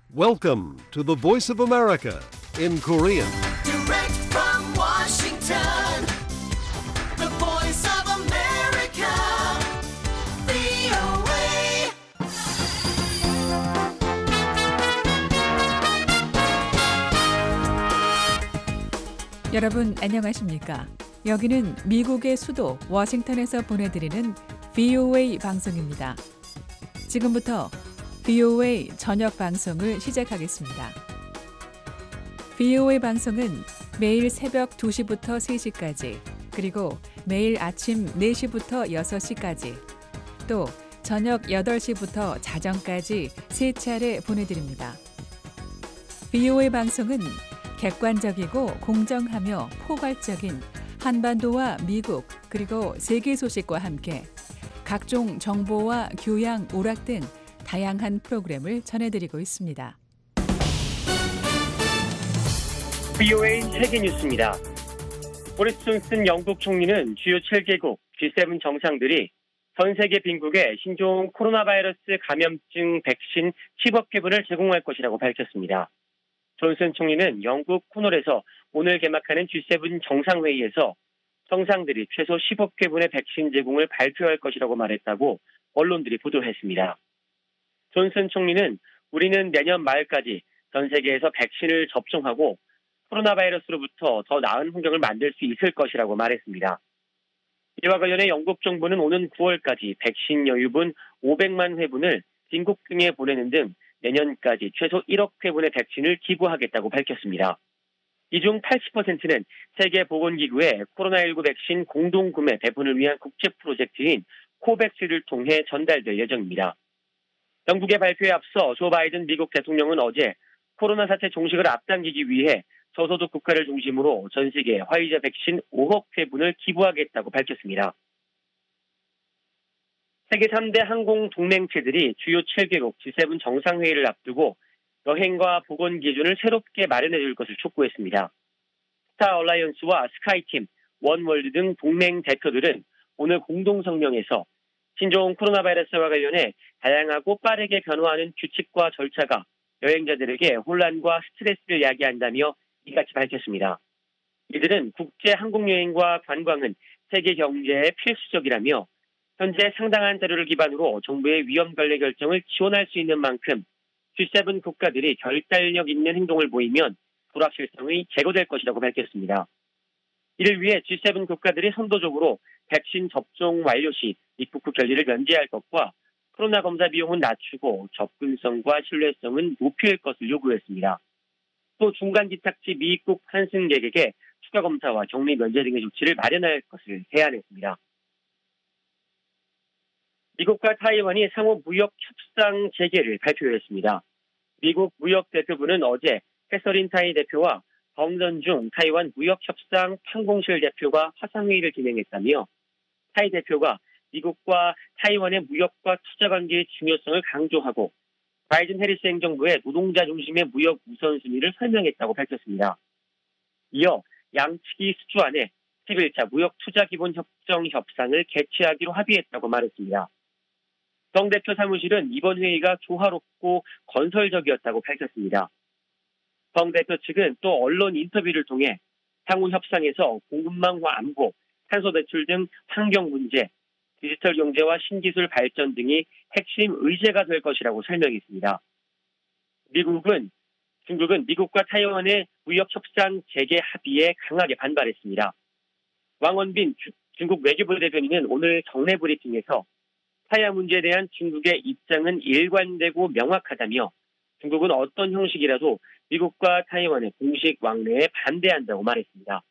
Welcome to the Voice of America in Korean. Direct from Washington, the voice of America, VOA. 여러분 안녕하십니까? 여기는 미국의 수도 워싱턴에서 보내드리는 VOA 방송입니다. 지금부터 VOA 저녁 방송을 시작하겠습니다. VOA 방송은 매일 새벽 2시부터 3시까지, 그리고 매일 아침 4시부터 6시까지, 또 저녁 8시부터 자정까지 3차례 보내드립니다. VOA 방송은 객관적이고 공정하며 포괄적인 한반도와 미국 그리고 세계 소식과 함께 각종 정보와 교양, 오락 등 다양한 프로그램을 전해드리고 있습니다. VOA 세계 뉴스입니다. 보리스 존슨 영국 총리는 주요 7개국 G7 정상들이 전 세계 빈국에 신종 코로나 바이러스 감염증 백신 10억 회분을 제공할 것이라고 밝혔습니다. 존슨 총리는 영국 코널에서 오늘 개막하는 G7 정상회의에서 정상들이 최소 10억 회분의 백신 제공을 발표할 것이라고 말했다고 언론들이 보도했습니다. 존슨 총리는 우리는 내년 말까지 전 세계에서 백신을 접종하고 코로나 바이러스로부터 더 나은 환경을 만들 수 있을 것이라고 말했습니다. 이와 관련해 영국 정부는 오는 9월까지 백신 여유분 500만 회분을 빈국 등에 보내는 등 내년까지 최소 1억 회분의 백신을 기부하겠다고 밝혔습니다. 이 중 80%는 세계보건기구의 코로나19 백신 공동구매 배분을 위한 국제 프로젝트인 코백스를 통해 전달될 예정입니다. 영국의 발표에 앞서 조 바이든 미국 대통령은 어제 코로나 사태 종식을 앞당기기 위해 저소득 국가를 중심으로 전 세계 화이자 백신 5억 회분을 기부하겠다고 밝혔습니다. 세계 3대 항공 동맹체들이 주요 7개국 G7 정상회의를 앞두고 여행과 보건 기준을 새롭게 마련해 줄 것을 촉구했습니다. 스타 얼라이언스와 스카이팀, 원월드 등 동맹 대표들은 오늘 공동성명에서 신종 코로나 바이러스와 관련해 다양하고 빠르게 변화하는 규칙과 절차가 여행자들에게 혼란과 스트레스를 야기한다며 이같이 밝혔습니다. 이들은 국제 항공여행과 관광은 세계 경제에 필수적이라며 현재 상당한 자료를 기반으로 정부의 위험 관리 결정을 지원할 수 있는 만큼 G7 국가들이 결단력 있는 행동을 보이면 불확실성이 제거될 것이라고 밝혔습니다. 이를 위해 G7 국가들이 선도적으로 백신 접종 완료 시 입국 후 결리를 면제할 것과 코로나 검사 비용은 낮추고 접근성과 신뢰성은 높일 것을 요구했습니다. 또 중간 기착지 미입국 환승객에게 추가 검사와 격리 면제 등의 조치를 마련할 것을 제안했습니다. 미국과 타이완이 상호 무역 협상 재개를 발표했습니다. 미국 무역대표부는 어제 캐서린 타이 대표와 정전중 타이완 무역협상 상공실 대표가 화상회의를 진행했다며 타이 대표가 미국과 타이완의 무역과 투자 관계의 중요성을 강조하고 바이든 해리스 행정부의 노동자 중심의 무역 우선순위를 설명했다고 밝혔습니다. 이어 양측이 수주안에 11차 무역 투자 기본 협정 협상을 개최하기로 합의했다고 말했습니다. 정 대표 사무실은 이번 회의가 조화롭고 건설적이었다고 밝혔습니다. 정 대표 측은 또 언론 인터뷰를 통해 향후 협상에서 공급망과 안보, 탄소 배출 등 환경 문제, 디지털 경제와 신기술 발전 등이 핵심 의제가 될 것이라고 설명했습니다. 중국은 미국과 타이완의 무역 협상 재개 합의에 강하게 반발했습니다. 왕원빈 중국 외교부 대변인은 오늘 정례 브리핑에서 타이완 문제에 대한 중국의 입장은 일관되고 명확하다며 중국은 어떤 형식이라도 미국과 타이완의 공식 왕래에 반대한다고 말했습니다.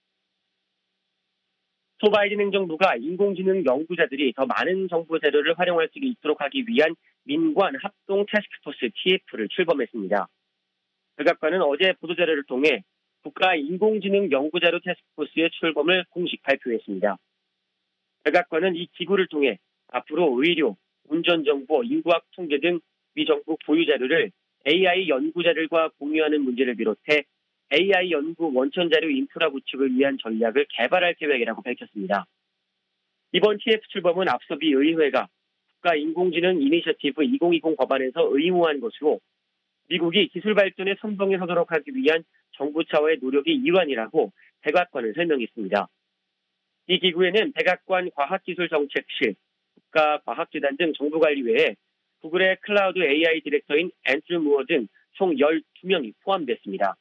조 바이든 행정부가 인공지능 연구자들이 더 많은 정보 자료를 활용할 수 있도록 하기 위한 민관 합동 태스크포스 TF를 출범했습니다. 백악관은 어제 보도자료를 통해 국가 인공지능 연구자료 태스크포스의 출범을 공식 발표했습니다. 백악관은 이 기구를 통해 앞으로 의료, 운전정보, 인구학 통계 등 미정부 보유 자료를 AI 연구자들과 공유하는 문제를 비롯해 AI 연구 원천자료 인프라 구축을 위한 전략을 개발할 계획이라고 밝혔습니다. 이번 TF 출범은 앞서 미 의회가 국가 인공지능 이니셔티브 2020 법안에서 의무화한 것으로 미국이 기술 발전의 선봉에 서도록 하기 위한 정부 차원의 노력이 일환이라고 백악관은 설명했습니다. 이 기구에는 백악관 과학기술정책실, 국가과학재단 등 정부관리 외에 구글의 클라우드 AI 디렉터인 앤드류 무어 등 총 12명이 포함됐습니다.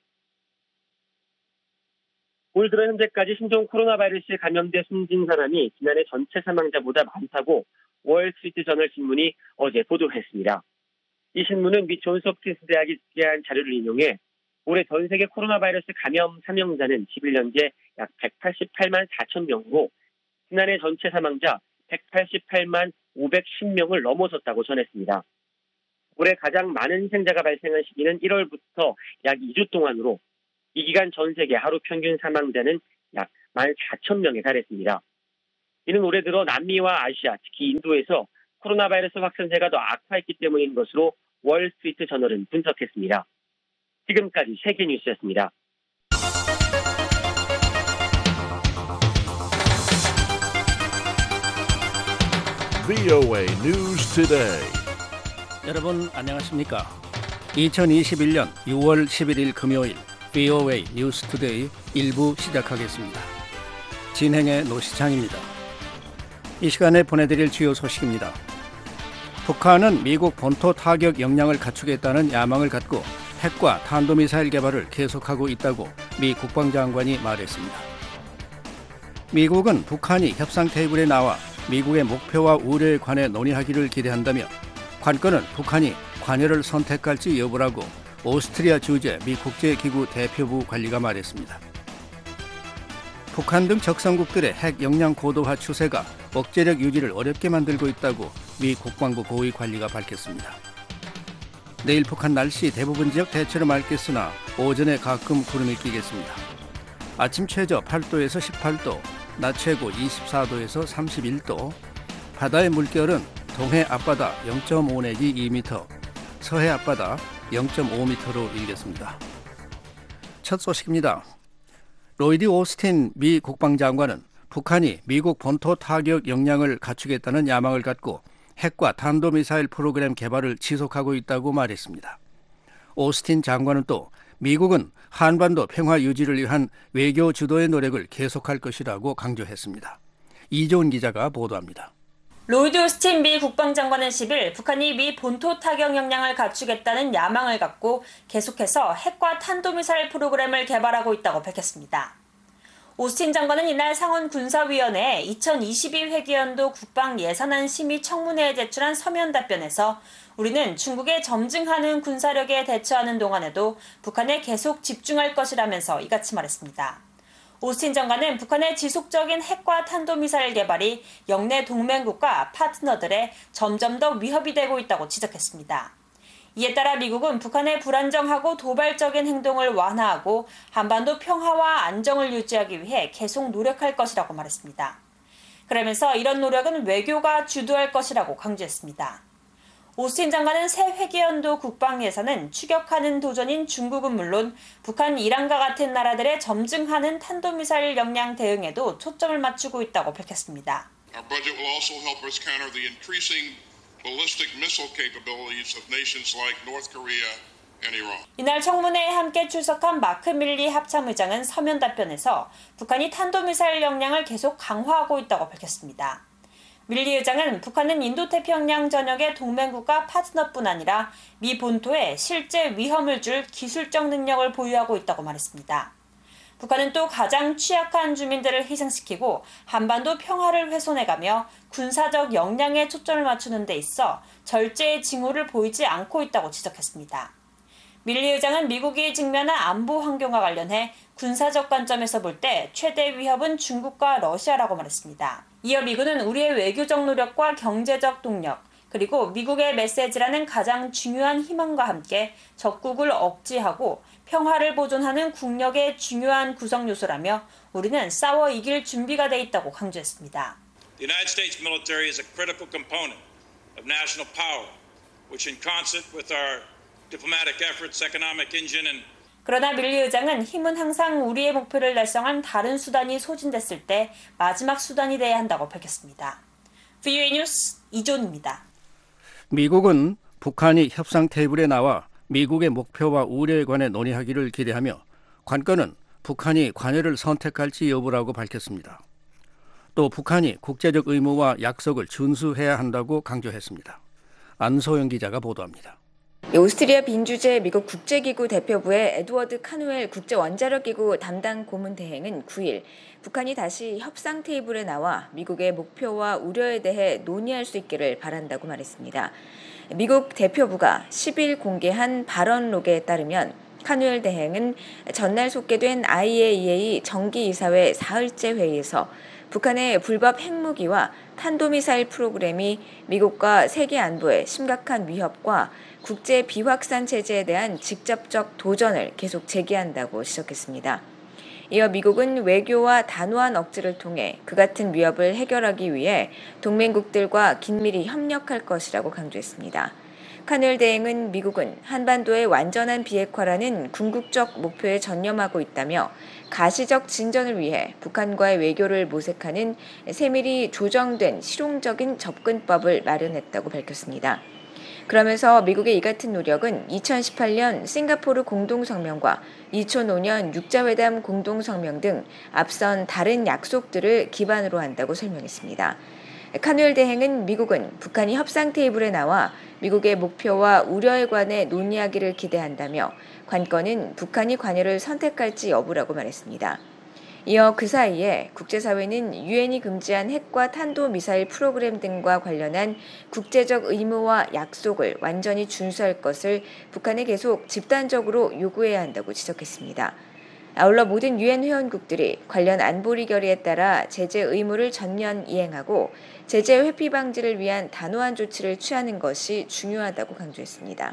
올 들어 현재까지 신종 코로나 바이러스에 감염돼 숨진 사람이 지난해 전체 사망자보다 많다고 월스트리트 저널 신문이 어제 보도했습니다. 이 신문은 미 존스 홉킨스 대학이 집계한 자료를 인용해 올해 전 세계 코로나 바이러스 감염 사망자는 11년째 약 188만 4천 명으로 지난해 전체 사망자 188만 510명을 넘어섰다고 전했습니다. 올해 가장 많은 희생자가 발생한 시기는 1월부터 약 2주 동안으로 이 기간 전 세계 하루 평균 사망자는 약 14,000명에 달했습니다. 이는 올해 들어 남미와 아시아, 특히 인도에서 코로나 바이러스 확산세가 더 악화했기 때문인 것으로 월스트리트 저널은 분석했습니다. 지금까지 세계뉴스였습니다. VOA News Today. 여러분 안녕하십니까? 2021년 6월 11일 금요일 VOA 뉴스 투데이 1부 시작하겠습니다. 진행의 노시창입니다. 이 시간에 보내드릴 주요 소식입니다. 북한은 미국 본토 타격 역량을 갖추겠다는 야망을 갖고 핵과 탄도미사일 개발을 계속하고 있다고 미 국방장관이 말했습니다. 미국은 북한이 협상 테이블에 나와 미국의 목표와 우려에 관해 논의하기를 기대한다며 관건은 북한이 관여를 선택할지 여부라고 오스트리아 주재 미 국제기구 대표부 관리가 말했습니다. 북한 등 적성국들의 핵 역량 고도화 추세가 억제력 유지를 어렵게 만들고 있다고 미 국방부 고위 관리가 밝혔습니다. 내일 북한 날씨 대부분 지역 대체로 맑겠으나 오전에 가끔 구름이 끼겠습니다. 아침 최저 8도에서 18도, 낮 최고 24도에서 31도, 바다의 물결은 동해 앞바다 0.5 내지 2m, 서해 앞바다 0.5m로 일겠습니다. 첫 소식입니다. 로이드 오스틴 미 국방장관은 북한이 미국 본토 타격 역량을 갖추겠다는 야망을 갖고 핵과 탄도미사일 프로그램 개발을 지속하고 있다고 말했습니다. 오스틴 장관은 또 미국은 한반도 평화 유지를 위한 외교 주도의 노력을 계속할 것이라고 강조했습니다. 이조은 기자가 보도합니다. 로이드 오스틴 미 국방장관은 10일 북한이 미 본토 타격 역량을 갖추겠다는 야망을 갖고 계속해서 핵과 탄도미사일 프로그램을 개발하고 있다고 밝혔습니다. 오스틴 장관은 이날 상원 군사위원회에 2022 회계연도 국방 예산안 심의 청문회에 제출한 서면 답변에서 우리는 중국에 점증하는 군사력에 대처하는 동안에도 북한에 계속 집중할 것이라면서 이같이 말했습니다. 오스틴 장관은 북한의 지속적인 핵과 탄도미사일 개발이 영내 동맹국과 파트너들의 점점 더 위협이 되고 있다고 지적했습니다. 이에 따라 미국은 북한의 불안정하고 도발적인 행동을 완화하고 한반도 평화와 안정을 유지하기 위해 계속 노력할 것이라고 말했습니다. 그러면서 이런 노력은 외교가 주도할 것이라고 강조했습니다. 오스틴 장관은 새 회계연도 국방 예산은 추격하는 도전인 중국은 물론 북한, 이란과 같은 나라들의 점증하는 탄도미사일 역량 대응에도 초점을 맞추고 있다고 밝혔습니다. Our budget will also help us counter the increasing ballistic missile capabilities of nations like North Korea and Iran. 이날 청문회에 함께 출석한 마크 밀리 합참의장은 서면 답변에서 북한이 탄도미사일 역량을 계속 강화하고 있다고 밝혔습니다. 밀리 의장은 북한은 인도태평양 전역의 동맹국가 파트너뿐 아니라 미 본토에 실제 위험을 줄 기술적 능력을 보유하고 있다고 말했습니다. 북한은 또 가장 취약한 주민들을 희생시키고 한반도 평화를 훼손해가며 군사적 역량에 초점을 맞추는 데 있어 절제의 징후를 보이지 않고 있다고 지적했습니다. 밀리 의장은 미국이 직면한 안보 환경과 관련해 군사적 관점에서 볼 때 최대 위협은 중국과 러시아라고 말했습니다. 이어 미군은 우리의 외교적 노력과 경제적 동력, 그리고 미국의 메시지라는 가장 중요한 희망과 함께 적국을 억제하고 평화를 보존하는 국력의 중요한 구성 요소라며 우리는 싸워 이길 준비가 돼 있다고 강조했습니다. The United States military is a critical component of national power, which in concert with our diplomatic efforts, economic engine and 그러나 밀리 의장은 힘은 항상 우리의 목표를 달성한 다른 수단이 소진됐을 때 마지막 수단이 돼야 한다고 밝혔습니다. VOA 뉴스 이존입니다. 미국은 북한이 협상 테이블에 나와 미국의 목표와 우려에 관해 논의하기를 기대하며 관건은 북한이 관여를 선택할지 여부라고 밝혔습니다. 또 북한이 국제적 의무와 약속을 준수해야 한다고 강조했습니다. 안소영 기자가 보도합니다. 오스트리아 빈 주재 미국 국제기구 대표부의 에드워드 카누엘 국제원자력기구 담당 고문 대행은 9일 북한이 다시 협상 테이블에 나와 미국의 목표와 우려에 대해 논의할 수 있기를 바란다고 말했습니다. 미국 대표부가 10일 공개한 발언록에 따르면 카누엘 대행은 전날 속개된 IAEA 정기이사회 사흘째 회의에서 북한의 불법 핵무기와 탄도미사일 프로그램이 미국과 세계 안보에 심각한 위협과 국제 비확산 체제에 대한 직접적 도전을 계속 제기한다고 지적했습니다. 이어 미국은 외교와 단호한 억지를 통해 그 같은 위협을 해결하기 위해 동맹국들과 긴밀히 협력할 것이라고 강조했습니다. 카누엘 대행은 미국은 한반도의 완전한 비핵화라는 궁극적 목표에 전념하고 있다며 가시적 진전을 위해 북한과의 외교를 모색하는 세밀히 조정된 실용적인 접근법을 마련했다고 밝혔습니다. 그러면서 미국의 이 같은 노력은 2018년 싱가포르 공동성명과 2005년 육자회담 공동성명 등 앞선 다른 약속들을 기반으로 한다고 설명했습니다. 카누엘 대행은 미국은 북한이 협상 테이블에 나와 미국의 목표와 우려에 관해 논의하기를 기대한다며 관건은 북한이 관여를 선택할지 여부라고 말했습니다. 이어 그 사이에 국제사회는 유엔이 금지한 핵과 탄도미사일 프로그램 등과 관련한 국제적 의무와 약속을 완전히 준수할 것을 북한에 계속 집단적으로 요구해야 한다고 지적했습니다. 아울러 모든 유엔 회원국들이 관련 안보리 결의에 따라 제재 의무를 전면 이행하고 제재 회피 방지를 위한 단호한 조치를 취하는 것이 중요하다고 강조했습니다.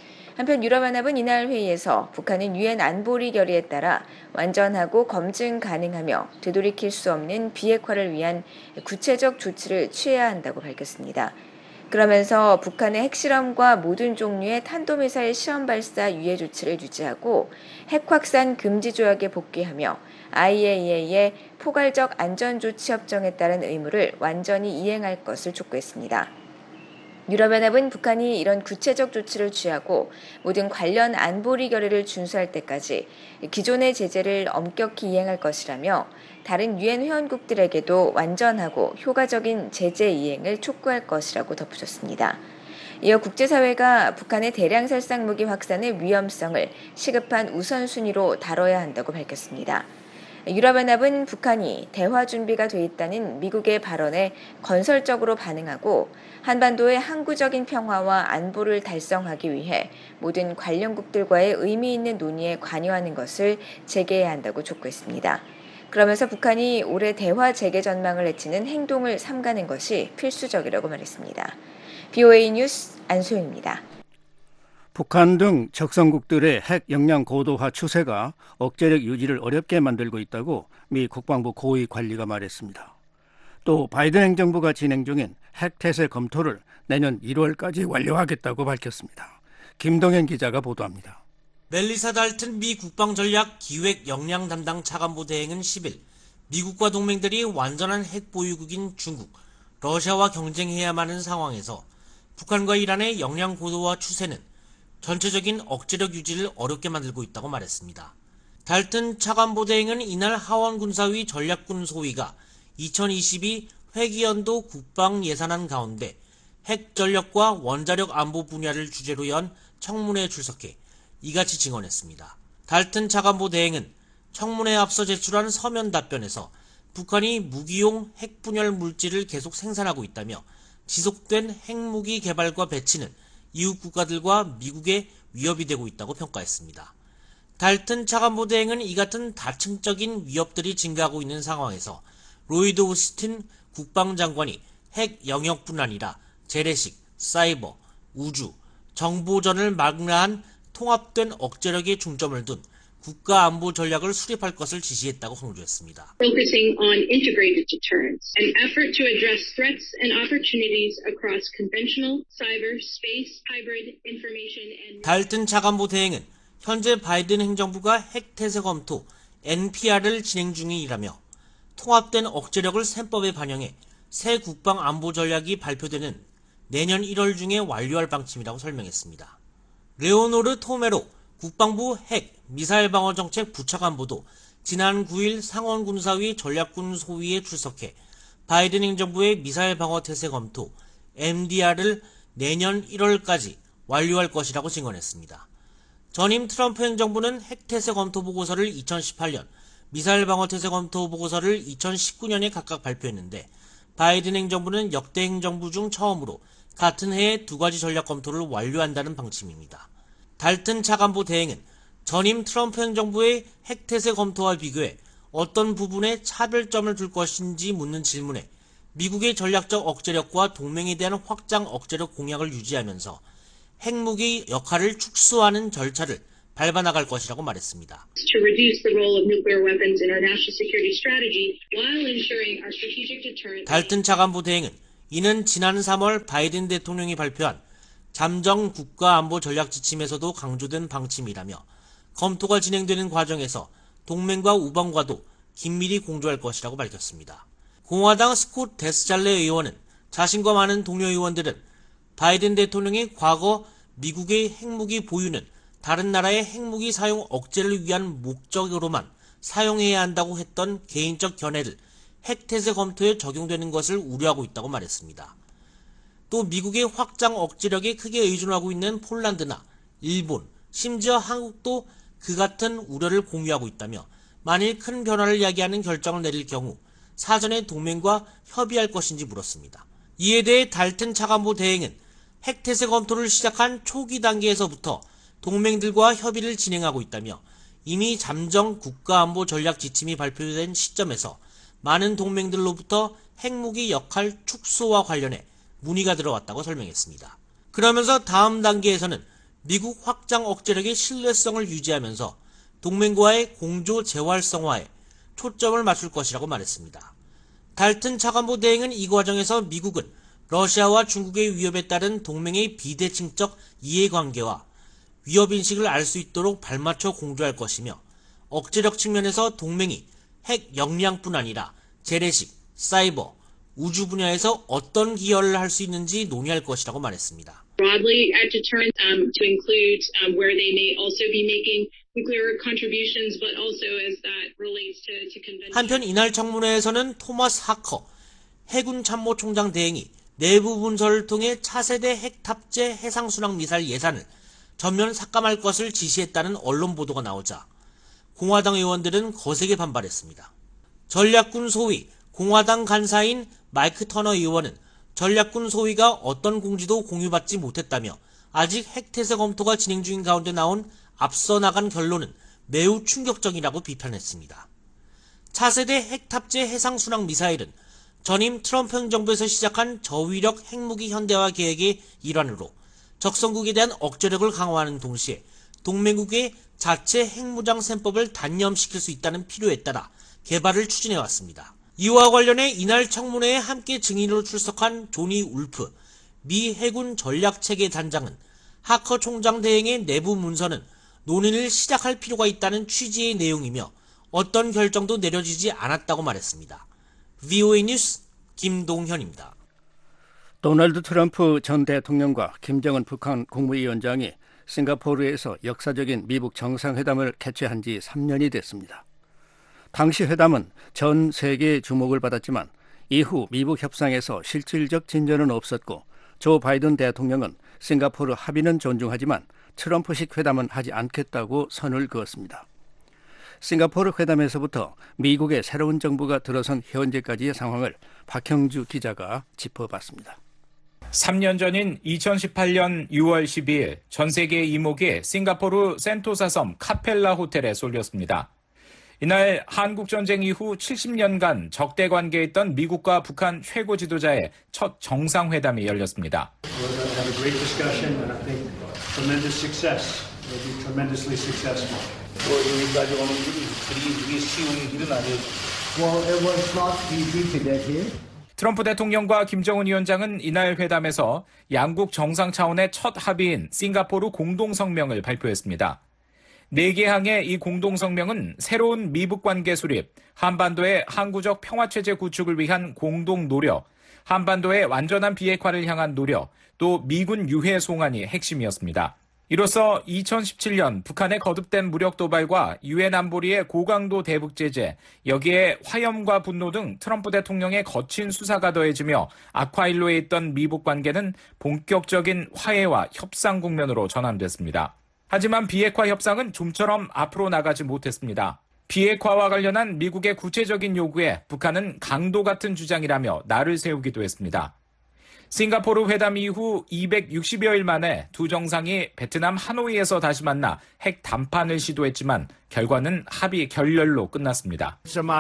한편 유럽연합은 이날 회의에서 북한은 유엔 안보리 결의에 따라 완전하고 검증 가능하며 되돌이킬 수 없는 비핵화를 위한 구체적 조치를 취해야 한다고 밝혔습니다. 그러면서 북한의 핵실험과 모든 종류의 탄도미사일 시험 발사 유예 조치를 유지하고 핵 확산 금지 조약에 복귀하며 IAEA의 포괄적 안전조치 협정에 따른 의무를 완전히 이행할 것을 촉구했습니다. 유럽연합은 북한이 이런 구체적 조치를 취하고 모든 관련 안보리 결의를 준수할 때까지 기존의 제재를 엄격히 이행할 것이라며 다른 유엔 회원국들에게도 완전하고 효과적인 제재 이행을 촉구할 것이라고 덧붙였습니다. 이어 국제사회가 북한의 대량 살상 무기 확산의 위험성을 시급한 우선순위로 다뤄야 한다고 밝혔습니다. 유럽연합은 북한이 대화 준비가 돼 있다는 미국의 발언에 건설적으로 반응하고 한반도의 항구적인 평화와 안보를 달성하기 위해 모든 관련국들과의 의미 있는 논의에 관여하는 것을 재개해야 한다고 촉구했습니다. 그러면서 북한이 올해 대화 재개 전망을 해치는 행동을 삼가는 것이 필수적이라고 말했습니다. BOA 뉴스 안소영입니다. 북한 등 적성국들의 핵 역량 고도화 추세가 억제력 유지를 어렵게 만들고 있다고 미 국방부 고위 관리가 말했습니다. 또 바이든 행정부가 진행 중인 핵 태세 검토를 내년 1월까지 완료하겠다고 밝혔습니다. 김동현 기자가 보도합니다. 멜리사 달튼 미 국방전략 기획 역량 담당 차관보 대행은 10일 미국과 동맹들이 완전한 핵 보유국인 중국, 러시아와 경쟁해야만 하는 상황에서 북한과 이란의 역량 고도화 추세는 전체적인 억제력 유지를 어렵게 만들고 있다고 말했습니다. 달튼 차관보 대행은 이날 하원군사위 전략군 소위가 2022 회기연도 국방 예산안 가운데 핵 전력과 원자력 안보 분야를 주제로 연 청문회에 출석해 이같이 증언했습니다. 달튼 차관보 대행은 청문회에 앞서 제출한 서면 답변에서 북한이 무기용 핵분열 물질을 계속 생산하고 있다며 지속된 핵무기 개발과 배치는 이웃 국가들과 미국에 위협이 되고 있다고 평가했습니다. 달튼 차관보 대행은 이 같은 다층적인 위협들이 증가하고 있는 상황에서 로이드 오스틴 국방장관이 핵 영역뿐 아니라 재래식, 사이버, 우주, 정보전을 망라한 통합된 억제력에 중점을 둔 국가안보 전략을 수립할 것을 지시했다고 강조했습니다. Focusing on integrated deterrence, an effort to address threats and opportunities across conventional, cyber, space, hybrid, information and... 달튼 차관보 대행은 현재 바이든 행정부가 핵태세 검토 NPR을 진행 중이라며 통합된 억제력을 셈법에 반영해 새 국방안보 전략이 발표되는 내년 1월 중에 완료할 방침이라고 설명했습니다. 레오노르 토메로 국방부 핵 미사일 방어 정책 부차관보도 지난 9일 상원군사위 전략군 소위에 출석해 바이든 행정부의 미사일 방어 태세 검토 MDR을 내년 1월까지 완료할 것이라고 증언했습니다. 전임 트럼프 행정부는 핵태세 검토 보고서를 2018년, 미사일 방어 태세 검토 보고서를 2019년에 각각 발표했는데 바이든 행정부는 역대 행정부 중 처음으로 같은 해에 두 가지 전략 검토를 완료한다는 방침입니다. 달튼 차관보 대행은 전임 트럼프 행정부의 핵태세 검토와 비교해 어떤 부분에 차별점을 둘 것인지 묻는 질문에 미국의 전략적 억제력과 동맹에 대한 확장 억제력 공약을 유지하면서 핵무기 역할을 축소하는 절차를 밟아나갈 것이라고 말했습니다. To reduce the role of nuclear weapons in our national security strategy while ensuring our strategic deterrent. 달튼 차관보 대행은 이는 지난 3월 바이든 대통령이 발표한 잠정 국가안보 전략 지침에서도 강조된 방침이라며 검토가 진행되는 과정에서 동맹과 우방과도 긴밀히 공조할 것이라고 밝혔습니다. 공화당 스콧 데스잘레 의원은 자신과 많은 동료 의원들은 바이든 대통령이 과거 미국의 핵무기 보유는 다른 나라의 핵무기 사용 억제를 위한 목적으로만 사용해야 한다고 했던 개인적 견해를 핵태세 검토에 적용되는 것을 우려하고 있다고 말했습니다. 또 미국의 확장 억제력에 크게 의존하고 있는 폴란드나 일본, 심지어 한국도 그 같은 우려를 공유하고 있다며 만일 큰 변화를 야기하는 결정을 내릴 경우 사전에 동맹과 협의할 것인지 물었습니다. 이에 대해 달튼 차관보 대행은 핵태세 검토를 시작한 초기 단계에서부터 동맹들과 협의를 진행하고 있다며 이미 잠정 국가안보 전략 지침이 발표된 시점에서 많은 동맹들로부터 핵무기 역할 축소와 관련해 문의가 들어왔다고 설명했습니다. 그러면서 다음 단계에서는 미국 확장 억제력의 신뢰성을 유지하면서 동맹과의 공조 재활성화에 초점을 맞출 것이라고 말했습니다. 달튼 차관보 대행은 이 과정에서 미국은 러시아와 중국의 위협에 따른 동맹의 비대칭적 이해관계와 위협인식을 알 수 있도록 발맞춰 공조할 것이며 억제력 측면에서 동맹이 핵 역량뿐 아니라 재래식, 사이버, 우주 분야에서 어떤 기여를 할 수 있는지 논의할 것이라고 말했습니다. Broadly at deterrent to include where they may also be making nuclear contributions, but also as that relates to conventional. 한편 이날 청문회에서는 토마스 하커 해군 참모총장 대행이 내부 문서를 통해 차세대 핵 탑재 해상순항 미사일 예산을 전면 삭감할 것을 지시했다는 언론 보도가 나오자 공화당 의원들은 거세게 반발했습니다. 전략군 소위 공화당 간사인 마이크 터너 의원은 전략군 소위가 어떤 공지도 공유받지 못했다며 아직 핵태세 검토가 진행 중인 가운데 나온 앞서 나간 결론은 매우 충격적이라고 비판했습니다. 차세대 핵 탑재 해상순항 미사일은 전임 트럼프 행정부에서 시작한 저위력 핵무기 현대화 계획의 일환으로 적성국에 대한 억제력을 강화하는 동시에 동맹국의 자체 핵무장 셈법을 단념시킬 수 있다는 필요에 따라 개발을 추진해왔습니다. 이와 관련해 이날 청문회에 함께 증인으로 출석한 조니 울프 미 해군 전략체계 단장은 하커 총장 대행의 내부 문서는 논의를 시작할 필요가 있다는 취지의 내용이며 어떤 결정도 내려지지 않았다고 말했습니다. VOA 뉴스 김동현입니다. 도널드 트럼프 전 대통령과 김정은 북한 국무위원장이 싱가포르에서 역사적인 미북 정상회담을 개최한 지 3년이 됐습니다. 당시 회담은 전 세계의 주목을 받았지만 이후 미북 협상에서 실질적 진전은 없었고 조 바이든 대통령은 싱가포르 합의는 존중하지만 트럼프식 회담은 하지 않겠다고 선을 그었습니다. 싱가포르 회담에서부터 미국의 새로운 정부가 들어선 현재까지의 상황을 박형주 기자가 짚어봤습니다. 3년 전인 2018년 6월 12일 전 세계 이목이 싱가포르 센토사 섬 카펠라 호텔에 쏠렸습니다. 이날 한국전쟁 이후 70년간 적대 관계에 있던 미국과 북한 최고 지도자의 첫 정상회담이 열렸습니다. 트럼프 대통령과 김정은 위원장은 이날 회담에서 양국 정상 차원의 첫 합의인 싱가포르 공동성명을 발표했습니다. 4개 항의 이 공동성명은 새로운 미북 관계 수립, 한반도의 항구적 평화체제 구축을 위한 공동 노력, 한반도의 완전한 비핵화를 향한 노력, 또 미군 유해 송환이 핵심이었습니다. 이로써 2017년 북한의 거듭된 무력 도발과 유엔 안보리의 고강도 대북 제재, 여기에 화염과 분노 등 트럼프 대통령의 거친 수사가 더해지며 악화일로에 있던 미북 관계는 본격적인 화해와 협상 국면으로 전환됐습니다. 하지만 비핵화 협상은 좀처럼 앞으로 나가지 못했습니다. 비핵화와 관련한 미국의 구체적인 요구에 북한은 강도 같은 주장이라며 날을 세우기도 했습니다. 싱가포르 회담 이후 260여일 만에 두 정상이 베트남 하노이에서 다시 만나 핵 담판을 시도했지만 결과는 합의 결렬로 끝났습니다.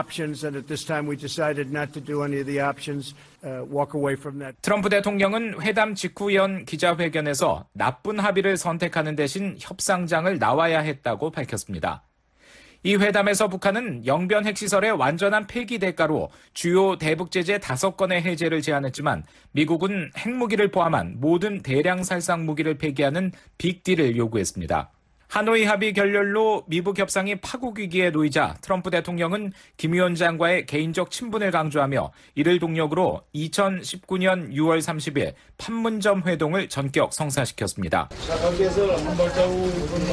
트럼프 대통령은 회담 직후 연 기자회견에서 나쁜 합의를 선택하는 대신 협상장을 나와야 했다고 밝혔습니다. 이 회담에서 북한은 영변 핵시설의 완전한 폐기 대가로 주요 대북 제재 5건의 해제를 제안했지만 미국은 핵무기를 포함한 모든 대량 살상 무기를 폐기하는 빅딜을 요구했습니다. 하노이 합의 결렬로 미북 협상이 파국 위기에 놓이자 트럼프 대통령은 김 위원장과의 개인적 친분을 강조하며 이를 동력으로 2019년 6월 30일 판문점 회동을 전격 성사시켰습니다. 자, 거기에서 한 발자국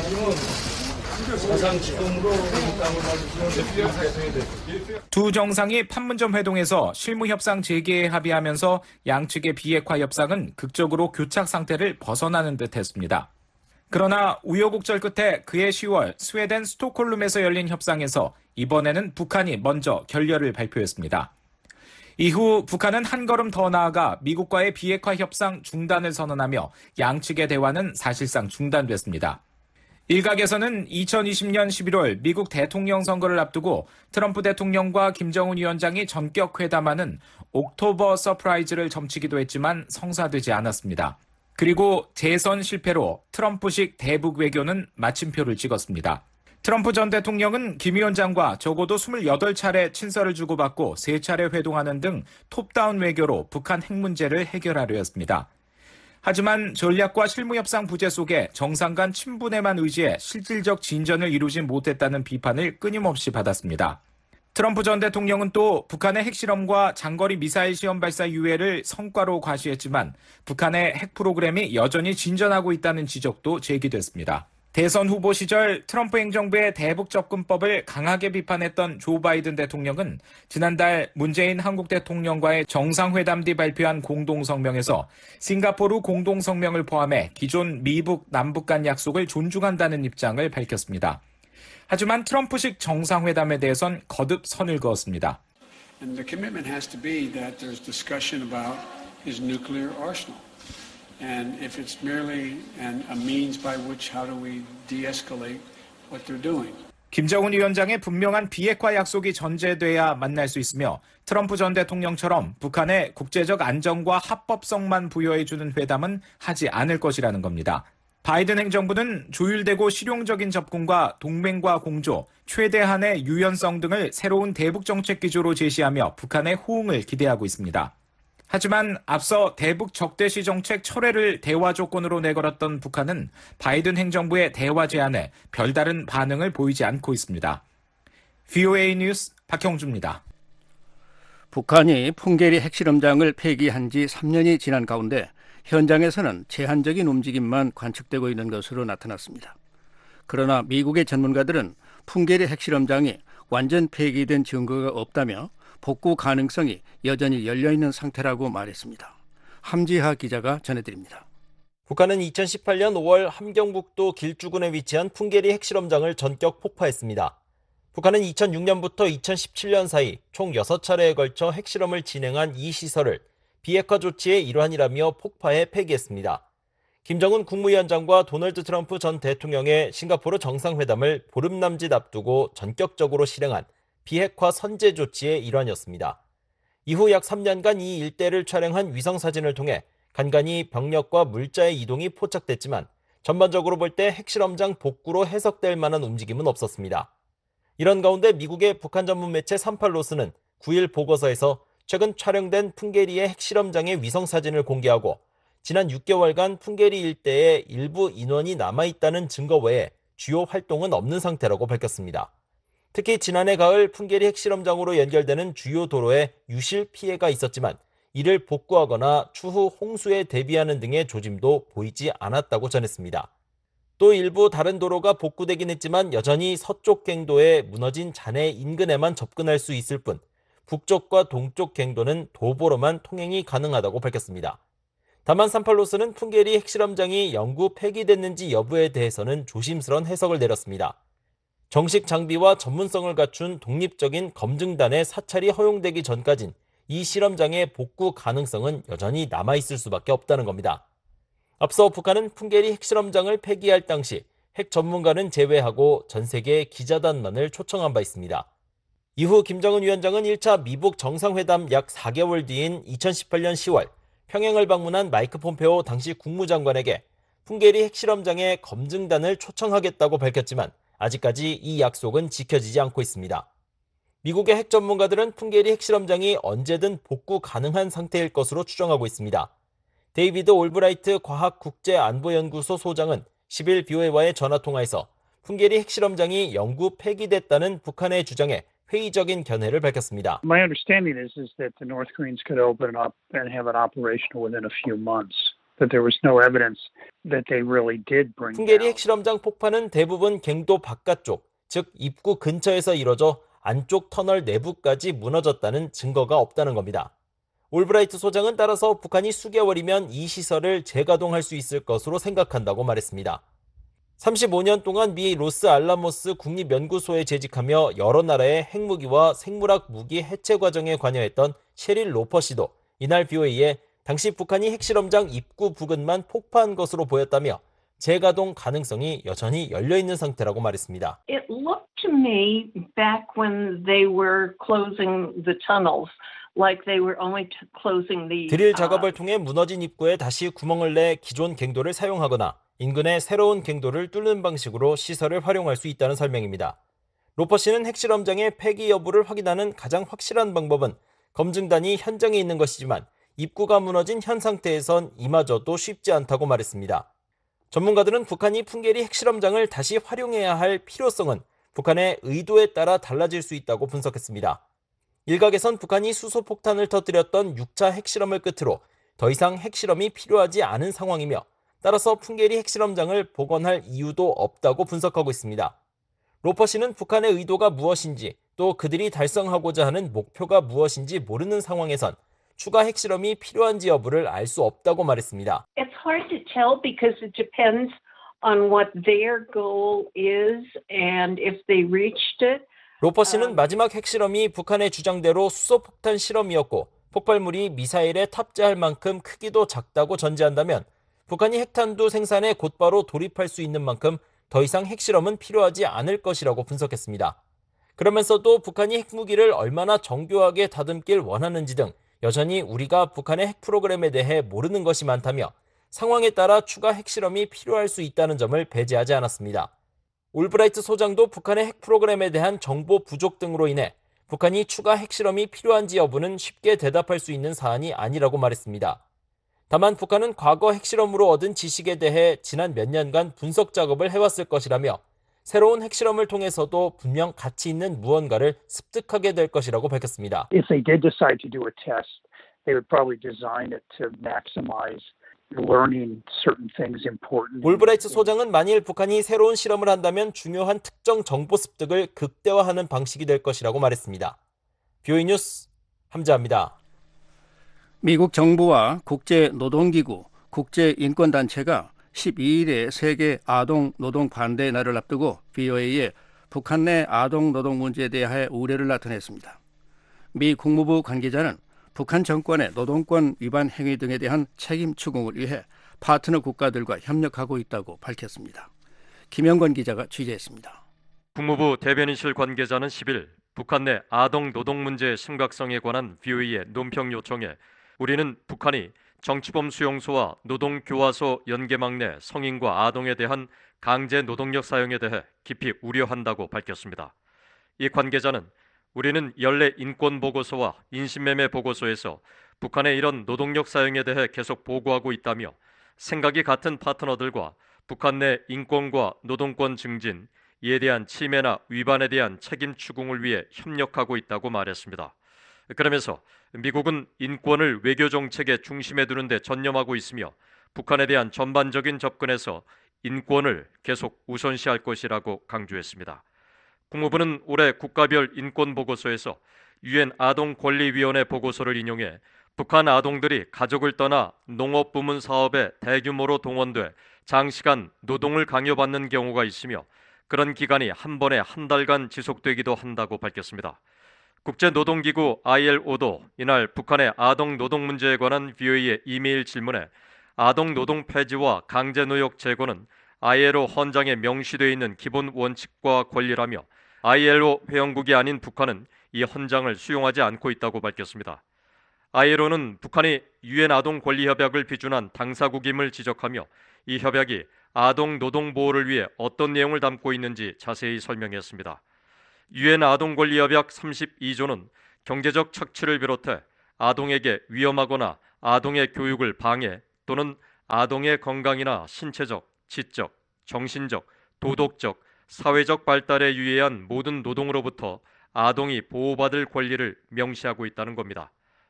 두 정상이 판문점 회동에서 실무협상 재개에 합의하면서 양측의 비핵화 협상은 극적으로 교착 상태를 벗어나는 듯했습니다. 그러나 우여곡절 끝에 그해 10월 스웨덴 스톡홀름에서 열린 협상에서 이번에는 북한이 먼저 결렬을 발표했습니다. 이후 북한은 한 걸음 더 나아가 미국과의 비핵화 협상 중단을 선언하며 양측의 대화는 사실상 중단됐습니다. 일각에서는 2020년 11월 미국 대통령 선거를 앞두고 트럼프 대통령과 김정은 위원장이 전격 회담하는 옥토버 서프라이즈를 점치기도 했지만 성사되지 않았습니다. 그리고 재선 실패로 트럼프식 대북 외교는 마침표를 찍었습니다. 트럼프 전 대통령은 김 위원장과 적어도 28차례 친서를 주고받고 3차례 회동하는 등 톱다운 외교로 북한 핵 문제를 해결하려 했습니다. 하지만 전략과 실무협상 부재 속에 정상 간 친분에만 의지해 실질적 진전을 이루지 못했다는 비판을 끊임없이 받았습니다. 트럼프 전 대통령은 또 북한의 핵실험과 장거리 미사일 시험 발사 유예를 성과로 과시했지만 북한의 핵 프로그램이 여전히 진전하고 있다는 지적도 제기됐습니다. 대선 후보 시절 트럼프 행정부의 대북 접근법을 강하게 비판했던 조 바이든 대통령은 지난달 문재인 한국 대통령과의 정상회담 뒤 발표한 공동성명에서 싱가포르 공동성명을 포함해 기존 미북 남북 간 약속을 존중한다는 입장을 밝혔습니다. 하지만 트럼프식 정상회담에 대해선 거듭 선을 그었습니다. And the commitment has to be that there's discussion about his nuclear arsenal. And if it's merely a means by which how do we de-escalate what they're doing. 김정은 위원장의 분명한 비핵화 약속이 전제돼야 만날 수 있으며 트럼프 전 대통령처럼 북한의 국제적 안정과 합법성만 부여해주는 회담은 하지 않을 것이라는 겁니다. 바이든 행정부는 조율되고 실용적인 접근과 동맹과 공조, 최대한의 유연성 등을 새로운 대북 정책 기조로 제시하며 북한의 호응을 기대하고 있습니다. 하지만 앞서 대북 적대시 정책 철회를 대화 조건으로 내걸었던 북한은 바이든 행정부의 대화 제안에 별다른 반응을 보이지 않고 있습니다. VOA 뉴스 박형주입니다. 북한이 풍계리 핵실험장을 폐기한 지 3년이 지난 가운데 현장에서는 제한적인 움직임만 관측되고 있는 것으로 나타났습니다. 그러나 미국의 전문가들은 풍계리 핵실험장이 완전 폐기된 증거가 없다며 복구 가능성이 여전히 열려있는 상태라고 말했습니다. 함지하 기자가 전해드립니다. 북한은 2018년 5월 함경북도 길주군에 위치한 풍계리 핵실험장을 전격 폭파했습니다. 북한은 2006년부터 2017년 사이 총 6차례에 걸쳐 핵실험을 진행한 이 시설을 비핵화 조치의 일환이라며 폭파해 폐기했습니다. 김정은 국무위원장과 도널드 트럼프 전 대통령의 싱가포르 정상회담을 보름 남짓 앞두고 전격적으로 실행한 비핵화 선제 조치의 일환이었습니다. 이후 약 3년간 이 일대를 촬영한 위성사진을 통해 간간히 병력과 물자의 이동이 포착됐지만 전반적으로 볼 때 핵실험장 복구로 해석될 만한 움직임은 없었습니다. 이런 가운데 미국의 북한 전문 매체 38로스는 9일 보고서에서 최근 촬영된 풍계리의 핵실험장의 위성사진을 공개하고 지난 6개월간 풍계리 일대에 일부 인원이 남아있다는 증거 외에 주요 활동은 없는 상태라고 밝혔습니다. 특히 지난해 가을 풍계리 핵실험장으로 연결되는 주요 도로에 유실 피해가 있었지만 이를 복구하거나 추후 홍수에 대비하는 등의 조짐도 보이지 않았다고 전했습니다. 또 일부 다른 도로가 복구되긴 했지만 여전히 서쪽 갱도의 무너진 잔해 인근에만 접근할 수 있을 뿐 북쪽과 동쪽 갱도는 도보로만 통행이 가능하다고 밝혔습니다. 다만 38로스는 풍계리 핵실험장이 영구 폐기됐는지 여부에 대해서는 조심스러운 해석을 내렸습니다. 정식 장비와 전문성을 갖춘 독립적인 검증단의 사찰이 허용되기 전까진 이 실험장의 복구 가능성은 여전히 남아있을 수밖에 없다는 겁니다. 앞서 북한은 풍계리 핵실험장을 폐기할 당시 핵 전문가는 제외하고 전 세계 기자단만을 초청한 바 있습니다. 이후 김정은 위원장은 1차 미북 정상회담 약 4개월 뒤인 2018년 10월 평양을 방문한 마이크 폼페오 당시 국무장관에게 풍계리 핵실험장의 검증단을 초청하겠다고 밝혔지만 아직까지 이 약속은 지켜지지 않고 있습니다. 미국의 핵 전문가들은 풍계리 핵실험장이 언제든 복구 가능한 상태일 것으로 추정하고 있습니다. 데이비드 올브라이트 과학국제안보연구소 소장은 10일 BOA와의 전화통화에서 풍계리 핵실험장이 영구 폐기됐다는 북한의 주장에 회의적인 견해를 밝혔습니다. My understanding is that the North Koreans could open up and have it operational within a few months. That there was no evidence that they really did bring 풍계리 핵실험장 폭파는 대부분 갱도 바깥쪽, 즉 입구 근처에서 이뤄져 안쪽 터널 내부까지 무너졌다는 증거가 없다는 겁니다. 올브라이트 소장은 따라서 북한이 수개월이면 이 시설을 재가동할 수 있을 것으로 생각한다고 말했습니다. 35년 동안 미 로스알라모스 국립연구소에 재직하며 여러 나라의 핵무기와 생물학 무기 해체 과정에 관여했던 셰릴 로퍼 씨도 이날 BOA에 당시 북한이 핵실험장 입구 부근만 폭파한 것으로 보였다며 재가동 가능성이 여전히 열려있는 상태라고 말했습니다. It looked to me back when they were closing the tunnels like they were only closing the 드릴 작업을 통해 무너진 입구에 다시 구멍을 내 기존 갱도를 사용하거나 인근의 새로운 갱도를 뚫는 방식으로 시설을 활용할 수 있다는 설명입니다. 로퍼 씨는 핵실험장의 폐기 여부를 확인하는 가장 확실한 방법은 검증단이 현장에 있는 것이지만 입구가 무너진 현 상태에선 이마저도 쉽지 않다고 말했습니다. 전문가들은 북한이 풍계리 핵실험장을 다시 활용해야 할 필요성은 북한의 의도에 따라 달라질 수 있다고 분석했습니다. 일각에선 북한이 수소폭탄을 터뜨렸던 6차 핵실험을 끝으로 더 이상 핵실험이 필요하지 않은 상황이며 따라서 풍계리 핵실험장을 복원할 이유도 없다고 분석하고 있습니다. 로퍼 씨는 북한의 의도가 무엇인지 또 그들이 달성하고자 하는 목표가 무엇인지 모르는 상황에선 추가 핵실험이 필요한지 여부를 알 수 없다고 말했습니다. It's hard to tell because it depends on what their goal is and if they reached it. 로퍼 씨는 마지막 핵실험이 북한의 주장대로 수소폭탄 실험이었고 폭발물이 미사일에 탑재할 만큼 크기도 작다고 전제한다면 북한이 핵탄두 생산에 곧바로 돌입할 수 있는 만큼 더 이상 핵실험은 필요하지 않을 것이라고 분석했습니다. 그러면서도 북한이 핵무기를 얼마나 정교하게 다듬길 원하는지 등 여전히 우리가 북한의 핵 프로그램에 대해 모르는 것이 많다며 상황에 따라 추가 핵실험이 필요할 수 있다는 점을 배제하지 않았습니다. 올브라이트 소장도 북한의 핵 프로그램에 대한 정보 부족 등으로 인해 북한이 추가 핵실험이 필요한지 여부는 쉽게 대답할 수 있는 사안이 아니라고 말했습니다. 다만 북한은 과거 핵실험으로 얻은 지식에 대해 지난 몇 년간 분석 작업을 해왔을 것이라며 새로운 핵실험을 통해서도 분명 가치 있는 무언가를 습득하게 될 것이라고 밝혔습니다. If they did decide to do a test, they would probably design it to maximize learning certain things important. 올브라이트 소장은 만일 북한이 새로운 실험을 한다면 중요한 특정 정보 습득을 극대화하는 방식이 될 것이라고 말했습니다. BOA 뉴스 함자합니다. 미국 정부와 국제노동기구, 국제인권단체가 12일에 세계 아동 노동 반대 날을 앞두고 BOA에 북한 내 아동 노동 문제에 대해 우려를 나타냈습니다. 미 국무부 관계자는 북한 정권의 노동권 위반 행위 등에 대한 책임 추궁을 위해 파트너 국가들과 협력하고 있다고 밝혔습니다. 김영건 기자가 취재했습니다. 국무부 대변인실 관계자는 10일 북한 내 아동 노동 문제의 심각성에 관한 BOA의 논평 요청에 우리는 북한이 정치범 수용소와 노동교화소 연계망 내 성인과 아동에 대한 강제 노동력 사용에 대해 깊이 우려한다고 밝혔습니다. 이 관계자는 우리는 연례 인권보고서와 인신매매 보고서에서 북한의 이런 노동력 사용에 대해 계속 보고하고 있다며 생각이 같은 파트너들과 북한 내 인권과 노동권 증진, 이에 대한 침해나 위반에 대한 책임 추궁을 위해 협력하고 있다고 말했습니다. 그러면서 미국은 인권을 외교 정책의 중심에 두는 데 전념하고 있으며 북한에 대한 전반적인 접근에서 인권을 계속 우선시할 것이라고 강조했습니다. 국무부는 올해 국가별 인권보고서에서 유엔 아동권리위원회 보고서를 인용해 북한 아동들이 가족을 떠나 농업부문 사업에 대규모로 동원돼 장시간 노동을 강요받는 경우가 있으며 그런 기간이 한 번에 한 달간 지속되기도 한다고 밝혔습니다. 국제노동기구 ILO도 이날 북한의 아동 노동 문제에 관한 VOA의 이메일 질문에 아동 노동 폐지와 강제노역 제거는 ILO 헌장에 명시되어 있는 기본 원칙과 권리라며 ILO 회원국이 아닌 북한은 이 헌장을 수용하지 않고 있다고 밝혔습니다. ILO는 북한이 유엔 아동 권리 협약을 비준한 당사국임을 지적하며 이 협약이 아동 노동 보호를 위해 어떤 내용을 담고 있는지 자세히 설명했습니다. 유엔 아동 권리 협약 32조는 경제적 착취를 비롯해 아동에게 위험하거나 아동의 교육을 방해 또는 아동의 건강이나 신체적, 지적, 정신적, 도덕적, 사회적 발달에 유의한 모든 노동으로부터 아동이 보호받을 권리를 명시하고 있다는 겁니다.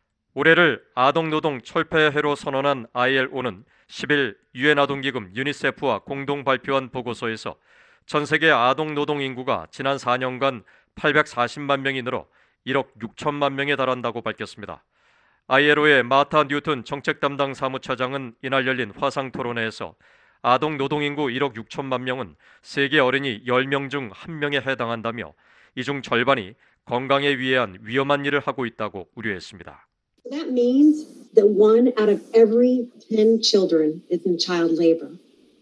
올해를 아동노동 철폐해로 선언한 ILO는 10일 유엔 아동기금 유니세프와 공동 발표한 보고서에서 전 세계 아동노동 인구가 지난 4년간 840만 명이 늘어 1억 6천만 명에 달한다고 밝혔습니다. ILO의 마타 뉴튼 정책 담당 사무차장은 이날 열린 화상 토론회에서 아동 노동 인구 1억 6천만 명은 세계 어린이 10명 중 1명에 해당한다며 이 중 절반이 건강에 위해한 위험한 일을 하고 있다고 우려했습니다. That means that 1 out of every 10 children is in child labor.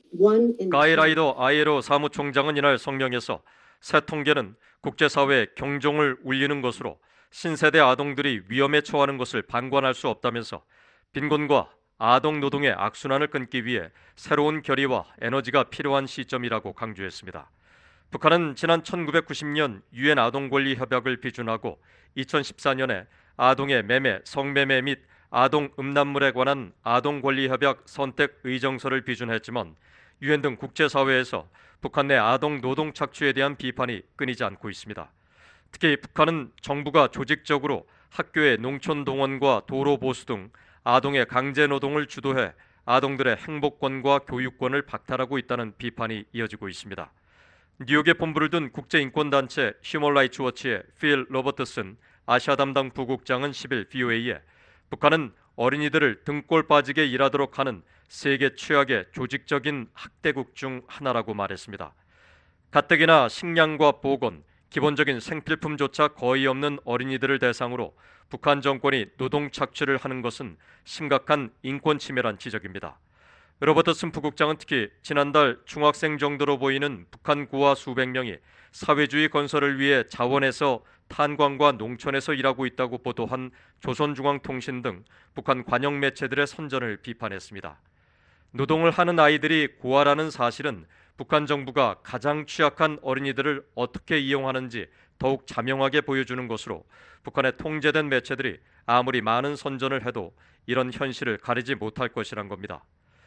가이 라이더 ILO 사무총장은 이날 성명에서 새 통계는 국제사회의 경종을 울리는 것으로 신세대 아동들이 위험에 처하는 것을 방관할 수 없다면서 빈곤과 아동 노동의 악순환을 끊기 위해 새로운 결의와 에너지가 필요한 시점이라고 강조했습니다. 북한은 지난 1990년 유엔 아동권리 협약을 비준하고 2014년에 아동의 매매, 성매매 및 아동 음란물에 관한 아동권리협약 선택 의정서를 비준했지만 유엔 등 국제사회에서 북한 내 아동 노동 착취에 대한 비판이 끊이지 않고 있습니다. 특히 북한은 정부가 조직적으로 학교의 농촌 동원과 도로 보수 등 아동의 강제 노동을 주도해 아동들의 행복권과 교육권을 박탈하고 있다는 비판이 이어지고 있습니다. 뉴욕에 본부를 둔 국제인권단체 휴먼 라이츠 워치의 필 로버트슨 아시아 담당 부국장은 10일 VOA에 북한은 어린이들을 등골 빠지게 일하도록 하는 세계 최악의 조직적인 학대국 중 하나라고 말했습니다. 가뜩이나 식량과 보건, 기본적인 생필품조차 거의 없는 어린이들을 대상으로 북한 정권이 노동 착취를 하는 것은 심각한 인권 침해란 지적입니다. 로버트슨 부국장은 특히 지난달 중학생 정도로 보이는 북한 고아 수백 명이 사회주의 건설을 위해 자원에서 탄광과 농촌에서 일하고 있다고 보도한 조선중앙통신 등 북한 관영 매체들의 선전을 비판했습니다. 노동을 하는 아이들이 고아라는 사실은 북한 정부가 가장 취약한 어린이들을 어떻게 이용하는지 더욱 자명하게 보여주는 것으로 북한의 통제된 매체들이 아무리 많은 선전을 해도 이런 현실을 가리지 못할 것이란 겁니다.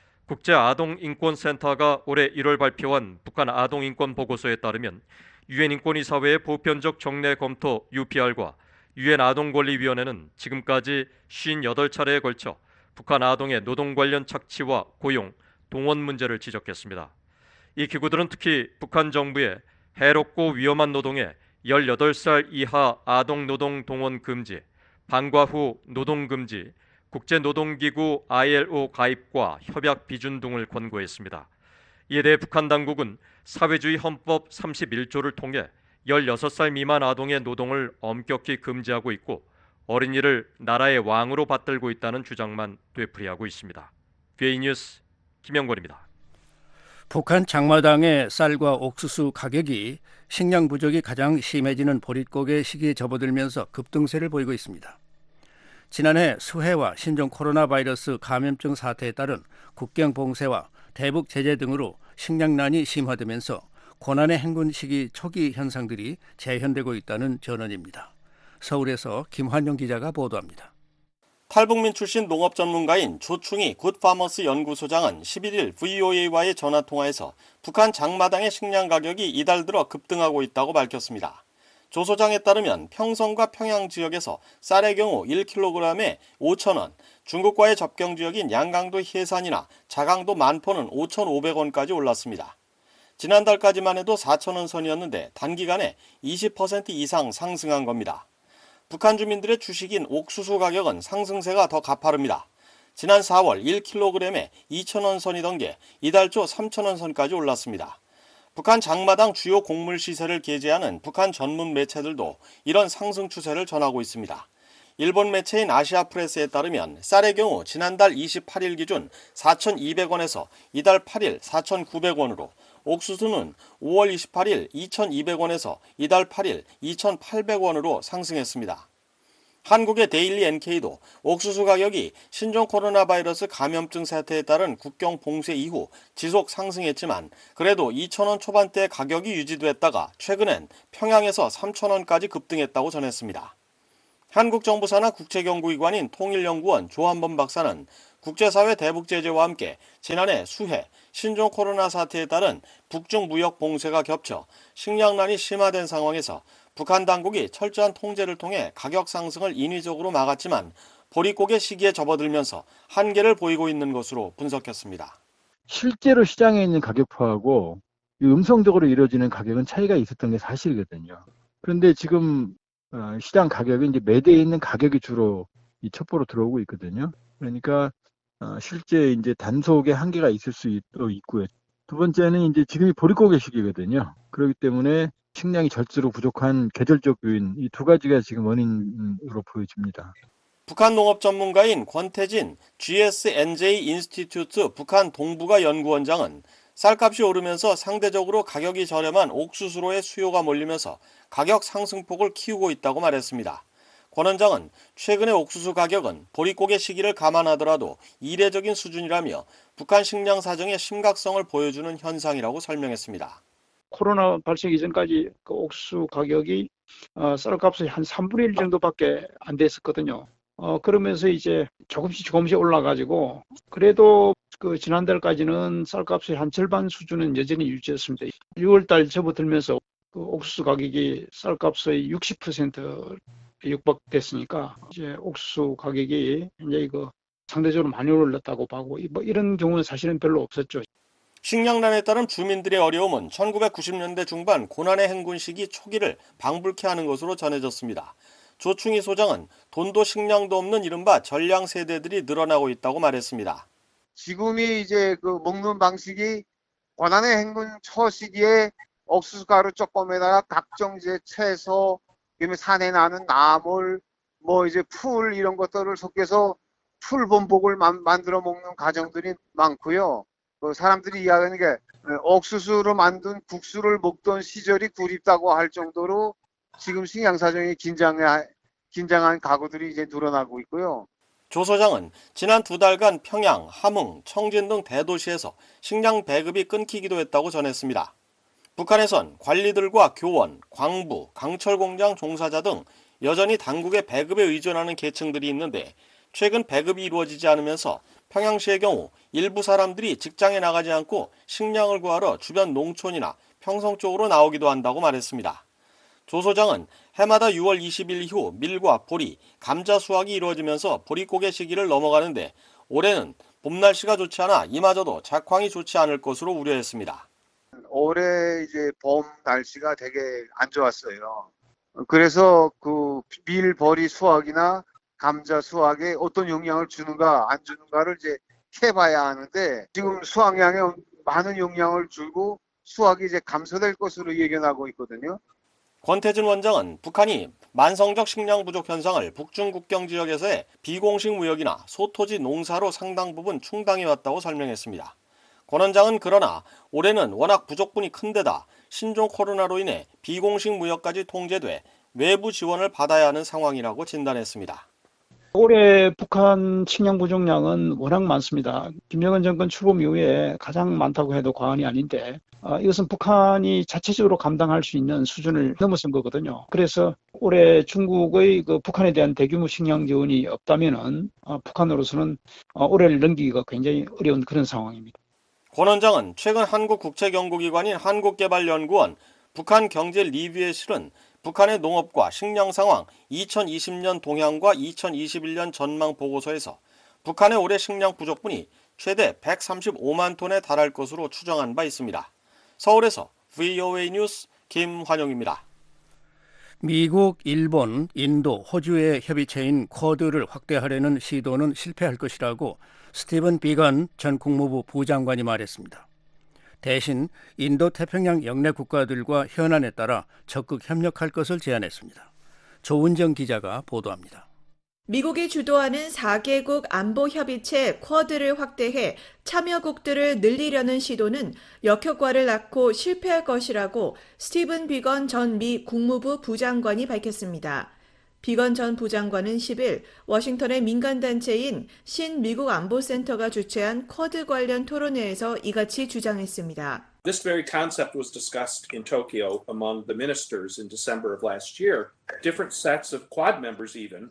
국제아동인권센터가 올해 1월 발표한 북한 아동인권 보고서에 따르면 유엔 인권이사회의 보편적 정례 검토 UPR과 유엔 아동권리위원회는 지금까지 58차례에 걸쳐 북한 아동의 노동 관련 착취와 고용, 동원 문제를 지적했습니다. 이 기구들은 특히 북한 정부의 해롭고 위험한 노동에 18살 이하 아동 노동 동원 금지, 방과 후 노동 금지, 국제노동기구 ILO 가입과 협약 비준 등을 권고했습니다. 이에 대해 북한 당국은 사회주의 헌법 31조를 통해 16살 미만 아동의 노동을 엄격히 금지하고 있고 어린이를 나라의 왕으로 받들고 있다는 주장만 되풀이하고 있습니다. VA 뉴스 김영권입니다. 북한 장마당의 쌀과 옥수수 가격이 식량 부족이 가장 심해지는 보릿고개 시기에 접어들면서 급등세를 보이고 있습니다. 지난해 수해와 신종 코로나 바이러스 감염증 사태에 따른 국경 봉쇄와 대북 제재 등으로 식량난이 심화되면서 고난의 행군 시기 초기 현상들이 재현되고 있다는 전언입니다. 서울에서 김환영 기자가 보도합니다. 탈북민 출신 농업 전문가인 조충희 굿파머스 연구소장은 11일 VOA와의 전화통화에서 북한 장마당의 식량 가격이 이달 들어 급등하고 있다고 밝혔습니다. 조 소장에 따르면 평성과 평양 지역에서 쌀의 경우 1kg에 5,000원, 중국과의 접경 지역인 양강도 해산이나 자강도 만포는 5,500원까지 올랐습니다. 지난달까지만 해도 4,000원 선이었는데 단기간에 20% 이상 상승한 겁니다. 북한 주민들의 주식인 옥수수 가격은 상승세가 더 가파릅니다. 지난 4월 1kg에 2,000원 선이던 게 이달 초 3,000원 선까지 올랐습니다. 북한 장마당 주요 곡물 시세를 게재하는 북한 전문 매체들도 이런 상승 추세를 전하고 있습니다. 일본 매체인 아시아프레스에 따르면 쌀의 경우 지난달 28일 기준 4,200원에서 이달 8일 4,900원으로, 옥수수는 5월 28일 2,200원에서 이달 8일 2,800원으로 상승했습니다. 한국의 데일리 NK도 옥수수 가격이 신종 코로나 바이러스 감염증 사태에 따른 국경 봉쇄 이후 지속 상승했지만 그래도 2,000원 초반대 가격이 유지됐다가 최근엔 평양에서 3,000원까지 급등했다고 전했습니다. 한국 정부 산하 국제연구기관인 통일연구원 조한범 박사는 국제사회 대북 제재와 함께 지난해 수해, 신종 코로나 사태에 따른 북중 무역 봉쇄가 겹쳐 식량난이 심화된 상황에서 북한 당국이 철저한 통제를 통해 가격 상승을 인위적으로 막았지만 보릿고개 시기에 접어들면서 한계를 보이고 있는 것으로 분석했습니다. 실제로 시장에 있는 가격표하고 음성적으로 이루어지는 가격은 차이가 있었던 게 사실이거든요. 그런데 지금 시장 가격이 이제 매대에 있는 가격이 주로 이 첩보로 들어오고 있거든요. 그러니까 실제 이제 단속의 한계가 있을 수도 있고요. 두 번째는 이제 지금이 보릿고개 시기거든요. 그렇기 때문에 식량이 절수로 부족한 계절적 요인, 이 두 가지가 지금 원인으로 보여집니다. 북한 농업 전문가인 권태진 GSNJ 인스티튜트 북한 동북아 연구원장은 쌀값이 오르면서 상대적으로 가격이 저렴한 옥수수로의 수요가 몰리면서 가격 상승폭을 키우고 있다고 말했습니다. 권 원장은 최근의 옥수수 가격은 보릿고개 시기를 감안하더라도 이례적인 수준이라며 북한 식량 사정의 심각성을 보여주는 현상이라고 설명했습니다. 코로나 발생 이전까지 그 옥수수 가격이 쌀값이 한 3분의 1 정도밖에 안 됐었거든요. 그러면서 이제 조금씩 올라가지고 그래도 그 지난달까지는 쌀값이 한 절반 수준은 여전히 유지했습니다. 6월달 접어들면서 그 옥수수 가격이 쌀값의 60% 육박됐으니까 이제 옥수수 가격이 이제 이거 상대적으로 많이 올랐다고 보고 뭐 이런 경우는 사실은 별로 없었죠. 식량난에 따른 주민들의 어려움은 1990년대 중반 고난의 행군 시기 초기를 방불케 하는 것으로 전해졌습니다. 조충희 소장은 돈도 식량도 없는 이른바 전량 세대들이 늘어나고 있다고 말했습니다. 지금이 이제 그 먹는 방식이 고난의 행군 초 시기에 옥수수 가루 조금에다가 각종 이제 채소, 그다음에 산에 나는 나물, 뭐 이제 풀 이런 것들을 섞여서 풀 범벅을 만들어 먹는 가정들이 많고요. 사람들이 이야기하는 게 옥수수로 만든 국수를 먹던 시절이 그립다고 할 정도로 지금 식량 사정이 긴장한 가구들이 이제 늘어나고 있고요. 조 소장은 지난 2달간 평양, 함흥, 청진 등 대도시에서 식량 배급이 끊기기도 했다고 전했습니다. 북한에선 관리들과 교원, 광부, 강철 공장 종사자 등 여전히 당국의 배급에 의존하는 계층들이 있는데 최근 배급이 이루어지지 않으면서 평양시의 경우 일부 사람들이 직장에 나가지 않고 식량을 구하러 주변 농촌이나 평성 쪽으로 나오기도 한다고 말했습니다. 조 소장은 해마다 6월 20일 이후 밀과 보리, 감자 수확이 이루어지면서 보릿고개 시기를 넘어가는데 올해는 봄 날씨가 좋지 않아 이마저도 작황이 좋지 않을 것으로 우려했습니다. 올해 이제 봄 날씨가 되게 안 좋았어요. 그래서 그 밀, 보리 수확이나 감자 수확에 어떤 영향을 주는가 안 주는가를 이제 해봐야 하는데 지금 수확량에 많은 영향을 주고 수확이 이제 감소될 것으로 예견하고 있거든요. 권태진 원장은 북한이 만성적 식량 부족 현상을 북중 국경 지역에서의 비공식 무역이나 소토지 농사로 상당 부분 충당해왔다고 설명했습니다. 권 원장은 그러나 올해는 워낙 부족분이 큰 데다 신종 코로나로 인해 비공식 무역까지 통제돼 외부 지원을 받아야 하는 상황이라고 진단했습니다. 올해 북한 식량 부족량은 워낙 많습니다. 김정은 정권 출범 이후에 가장 많다고 해도 과언이 아닌데 이것은 북한이 자체적으로 감당할 수 있는 수준을 넘어선 거거든요. 그래서 올해 중국의 그 북한에 대한 대규모 식량 지원이 없다면은 북한으로서는 올해를 넘기기가 굉장히 어려운 그런 상황입니다. 권 원장은 최근 한국 국책연구기관인 한국개발연구원 북한 경제 리뷰에 실은 북한의 농업과 식량 상황 2020년 동향과 2021년 전망 보고서에서 북한의 올해 식량 부족분이 최대 135만 톤에 달할 것으로 추정한 바 있습니다. 서울에서 VOA 뉴스 김환용입니다. 미국, 일본, 인도, 호주의 협의체인 쿼드를 확대하려는 시도는 실패할 것이라고 스티븐 비건 전 국무부 부장관이 말했습니다. 대신 인도 태평양 영내 국가들과 현안에 따라 적극 협력할 것을 제안했습니다. 조은정 기자가 보도합니다. 미국이 주도하는 4개국 안보협의체 쿼드를 확대해 참여국들을 늘리려는 시도는 역효과를 낳고 실패할 것이라고 스티븐 비건 전 미 국무부 부장관이 밝혔습니다. 비건 전 부장관은 10일 워싱턴의 민간단체인 신미국 안보센터가 주최한 쿼드 관련 토론회에서 이같이 주장했습니다. This very concept was discussed in Tokyo among the ministers in December of last year. Different sets of Quad members even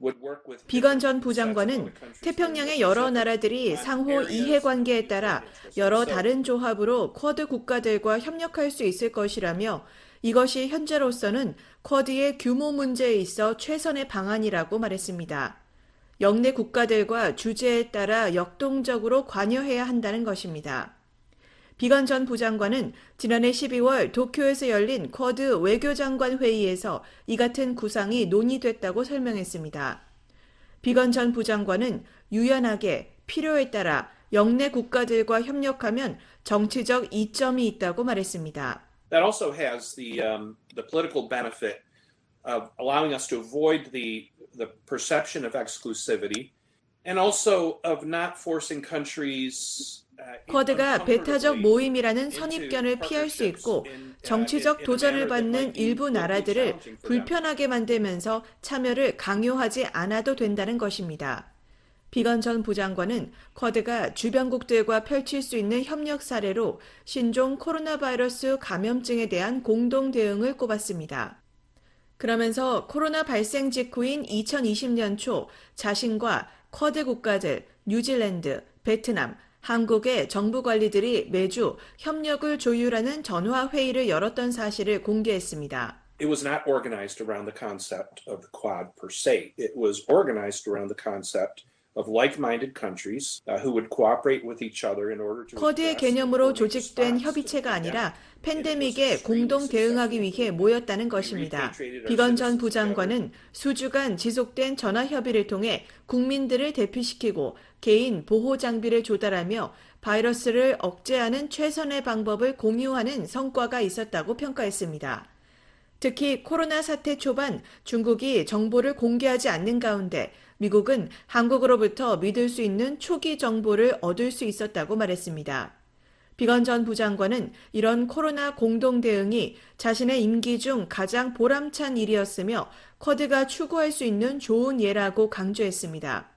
비건 전 부장관은 태평양의 여러 나라들이 상호 이해관계에 따라 여러 다른 조합으로 쿼드 국가들과 협력할 수 있을 것이라며 이것이 현재로서는 쿼드의 규모 문제에 있어 최선의 방안이라고 말했습니다. 영내 국가들과 주제에 따라 역동적으로 관여해야 한다는 것입니다. 비건 전 부장관은 지난해 12월 도쿄에서 열린 쿼드 외교장관 회의에서 이 같은 구상이 논의됐다고 설명했습니다. 비건 전 부장관은 유연하게 필요에 따라 영내 국가들과 협력하면 정치적 이점이 있다고 말했습니다. That also has the political benefit of allowing us to avoid the perception of exclusivity and also of not forcing countries 쿼드가 배타적 모임이라는 선입견을 피할 수 있고 정치적 도전을 받는 일부 나라들을 불편하게 만들면서 참여를 강요하지 않아도 된다는 것입니다. 비건 전 부장관은 쿼드가 주변국들과 펼칠 수 있는 협력 사례로 신종 코로나 바이러스 감염증에 대한 공동 대응을 꼽았습니다. 그러면서 코로나 발생 직후인 2020년 초 자신과 쿼드 국가들, 뉴질랜드, 베트남, 한국의 정부 관리들이 매주 협력을 조율하는 전화 회의를 열었던 사실을 공개했습니다. It was not organized around the concept of the Quad per se. It was organized around the concept of like-minded countries who would cooperate with each other in order to 쿼드의 개념으로 조직된 협의체가 아니라 팬데믹에 공동 대응하기 위해 모였다는 것입니다. 비건 전 부장관은 수주간 지속된 전화 협의를 통해 국민들을 대피시키고 개인 보호 장비를 조달하며 바이러스를 억제하는 최선의 방법을 공유하는 성과가 있었다고 평가했습니다. 특히 코로나 사태 초반 중국이 정보를 공개하지 않는 가운데 미국은 한국으로부터 믿을 수 있는 초기 정보를 얻을 수 있었다고 말했습니다. 비건 전 부장관은 이런 코로나 공동 대응이 자신의 임기 중 가장 보람찬 일이었으며 쿼드가 추구할 수 있는 좋은 예라고 강조했습니다.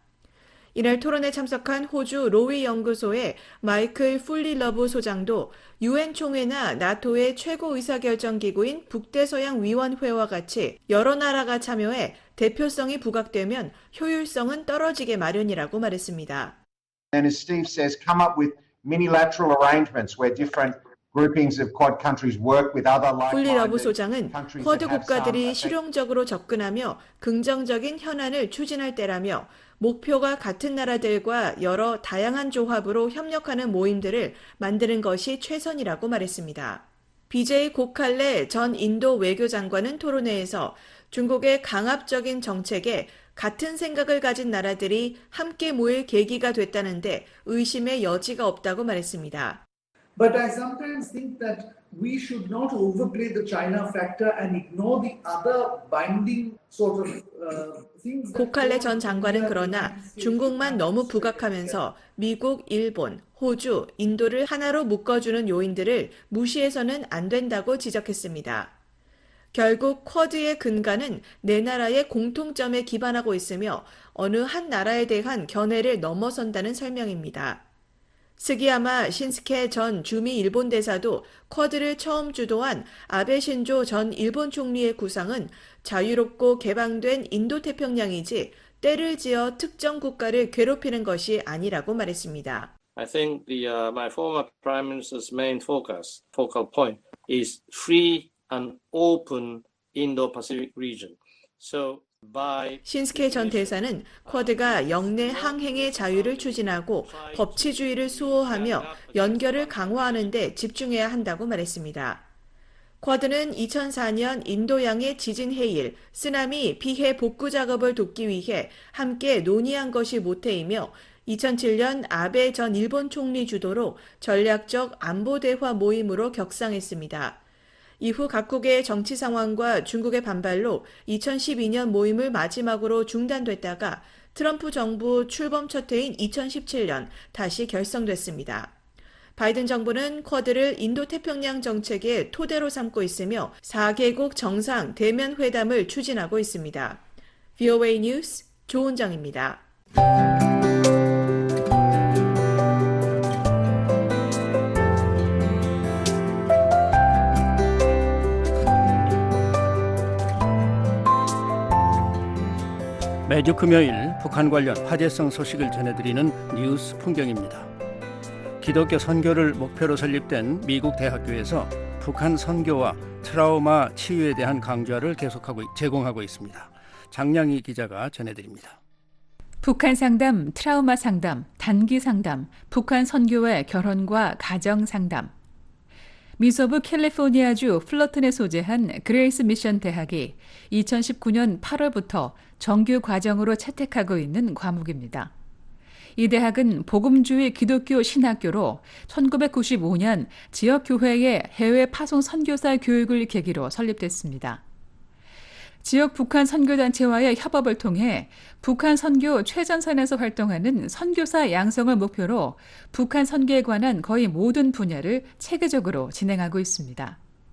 이날 토론에 참석한 호주 로위 연구소의 마이클 풀리러브 소장도 유엔 총회나 나토의 최고 의사결정기구인 북대서양위원회와 같이 여러 나라가 참여해 대표성이 부각되면 효율성은 떨어지게 마련이라고 말했습니다. And as Steve says, come up with minilateral arrangements where different groupings of Quad countries work with other like-minded 풀리러브 소장은 쿼드 국가들이 실용적으로 접근하며 긍정적인 현안을 추진할 때라며 목표가 같은 나라들과 여러 다양한 조합으로 협력하는 모임들을 만드는 것이 최선이라고 말했습니다. BJ 고칼레 전 인도 외교장관은 토론회에서 중국의 강압적인 정책에 같은 생각을 가진 나라들이 함께 모일 계기가 됐다는데 의심의 여지가 없다고 말했습니다. But I sometimes think that we should not overplay the China factor and ignore the other binding sort of things. 고칼레 전 장관은 그러나 중국만 너무 부각하면서 미국, 일본, 호주, 인도를 하나로 묶어주는 요인들을 무시해서는 안 된다고 지적했습니다. 결국 쿼드의 근간은 네 나라의 공통점에 기반하고 있으며 어느 한 나라에 대한 견해를 넘어선다는 설명입니다. 스기야마 신스케 전 주미 일본 대사도 쿼드를 처음 주도한 아베 신조 전 일본 총리의 구상은 자유롭고 개방된 인도태평양이지 때를 지어 특정 국가를 괴롭히는 것이 아니라고 말했습니다. I think my former prime minister's main focal point is free and open Indo-Pacific region. So by 신스케 전 대사는 쿼드가 영내 항행의 자유를 추진하고 법치주의를 수호하며 연결을 강화하는 데 집중해야 한다고 말했습니다. 쿼드는 2004년 인도양의 지진 해일, 쓰나미 피해 복구 작업을 돕기 위해 함께 논의한 것이 모태이며 2007년 아베 전 일본 총리 주도로 전략적 안보 대화 모임으로 격상했습니다. 이후 각국의 정치 상황과 중국의 반발로 2012년 모임을 마지막으로 중단됐다가 트럼프 정부 출범 첫 해인 2017년 다시 결성됐습니다. 바이든 정부는 쿼드를 인도태평양 정책의 토대로 삼고 있으며 4개국 정상 대면 회담을 추진하고 있습니다. VOA 뉴스 조은정입니다. 매주 금요일 북한 관련 화제성 소식을 전해드리는 뉴스 풍경입니다. 기독교 선교를 목표로 설립된 미국 대학교에서 북한 선교와 트라우마 치유에 대한 강좌를 제공하고 있습니다. 장량희 기자가 전해드립니다. 북한 상담, 트라우마 상담, 단기 상담, 북한 선교의 결혼과 가정 상담. 미서부 캘리포니아주 플러튼에 소재한 그레이스 미션 대학이 2019년 8월부터 정규 과정으로 채택하고 있는 과목입니다. 이 대학은 복음주의 기독교 신학교로 1995년 지역교회의 해외 파송 선교사 교육을 계기로 설립됐습니다. 지역 북한 선교단체와의 협업을 통해 북한 선교 최전선에서 활동하는 선교사 양성을 목표로 북한 선교에 관한 거의 모든 분야를 체계적으로 진행하고 있습니다.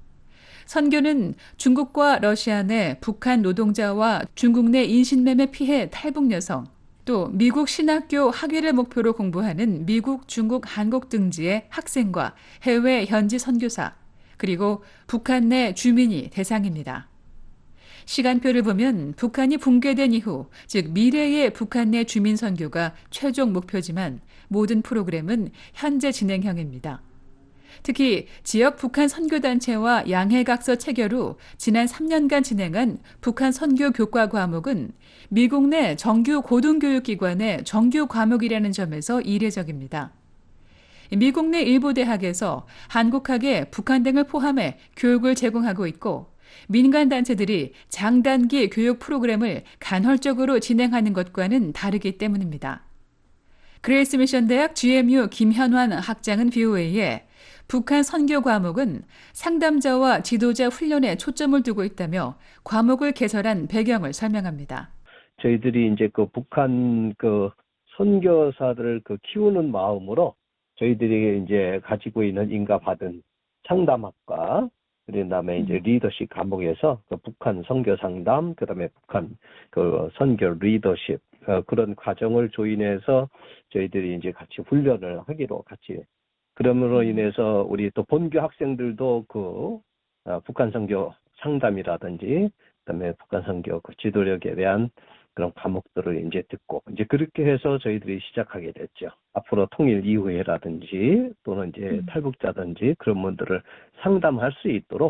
선교는 중국과 러시아 내 북한 노동자와 중국 내 인신매매 피해 탈북 여성, 또 미국 신학교 학위를 목표로 공부하는 미국, 중국, 한국 등지의 학생과 해외 현지 선교사, 그리고 북한 내 주민이 대상입니다. 시간표를 보면 북한이 붕괴된 이후, 즉 미래의 북한 내 주민 선교가 최종 목표지만 모든 프로그램은 현재 진행형입니다. 특히 지역 북한 선교단체와 양해각서 체결 후 지난 3년간 진행한 북한 선교 교과 과목은 미국 내 정규 고등교육기관의 정규 과목이라는 점에서 이례적입니다. 미국 내 일부 대학에서 한국학에 북한 등을 포함해 교육을 제공하고 있고 민간 단체들이 장단기 교육 프로그램을 간헐적으로 진행하는 것과는 다르기 때문입니다. 그레이스 미션 대학 GMU 김현환 학장은 VOA에 북한 선교 과목은 상담자와 지도자 훈련에 초점을 두고 있다며 과목을 개설한 배경을 설명합니다. 저희들이 이제 그 북한 그 선교사들을 키우는 마음으로 저희들이 이제 가지고 있는 인가받은 상담학과, 그다음에 이제 리더십 과목에서 북한 선교 상담, 그다음에 북한 선교 리더십 그런 과정을 조인해서 저희들이 이제 같이 훈련을 하기로 같이. 그러므로 인해서 우리 또 본교 학생들도 북한 선교 상담이라든지 그다음에 북한 선교 지도력에 대한 그런 과목들을 이제 듣고 이제 그렇게 해서 저희들이 시작하게 됐죠. 앞으로 통일 이후에라든지 또는 이제 탈북자든지 그런 분들을 상담할 수 있도록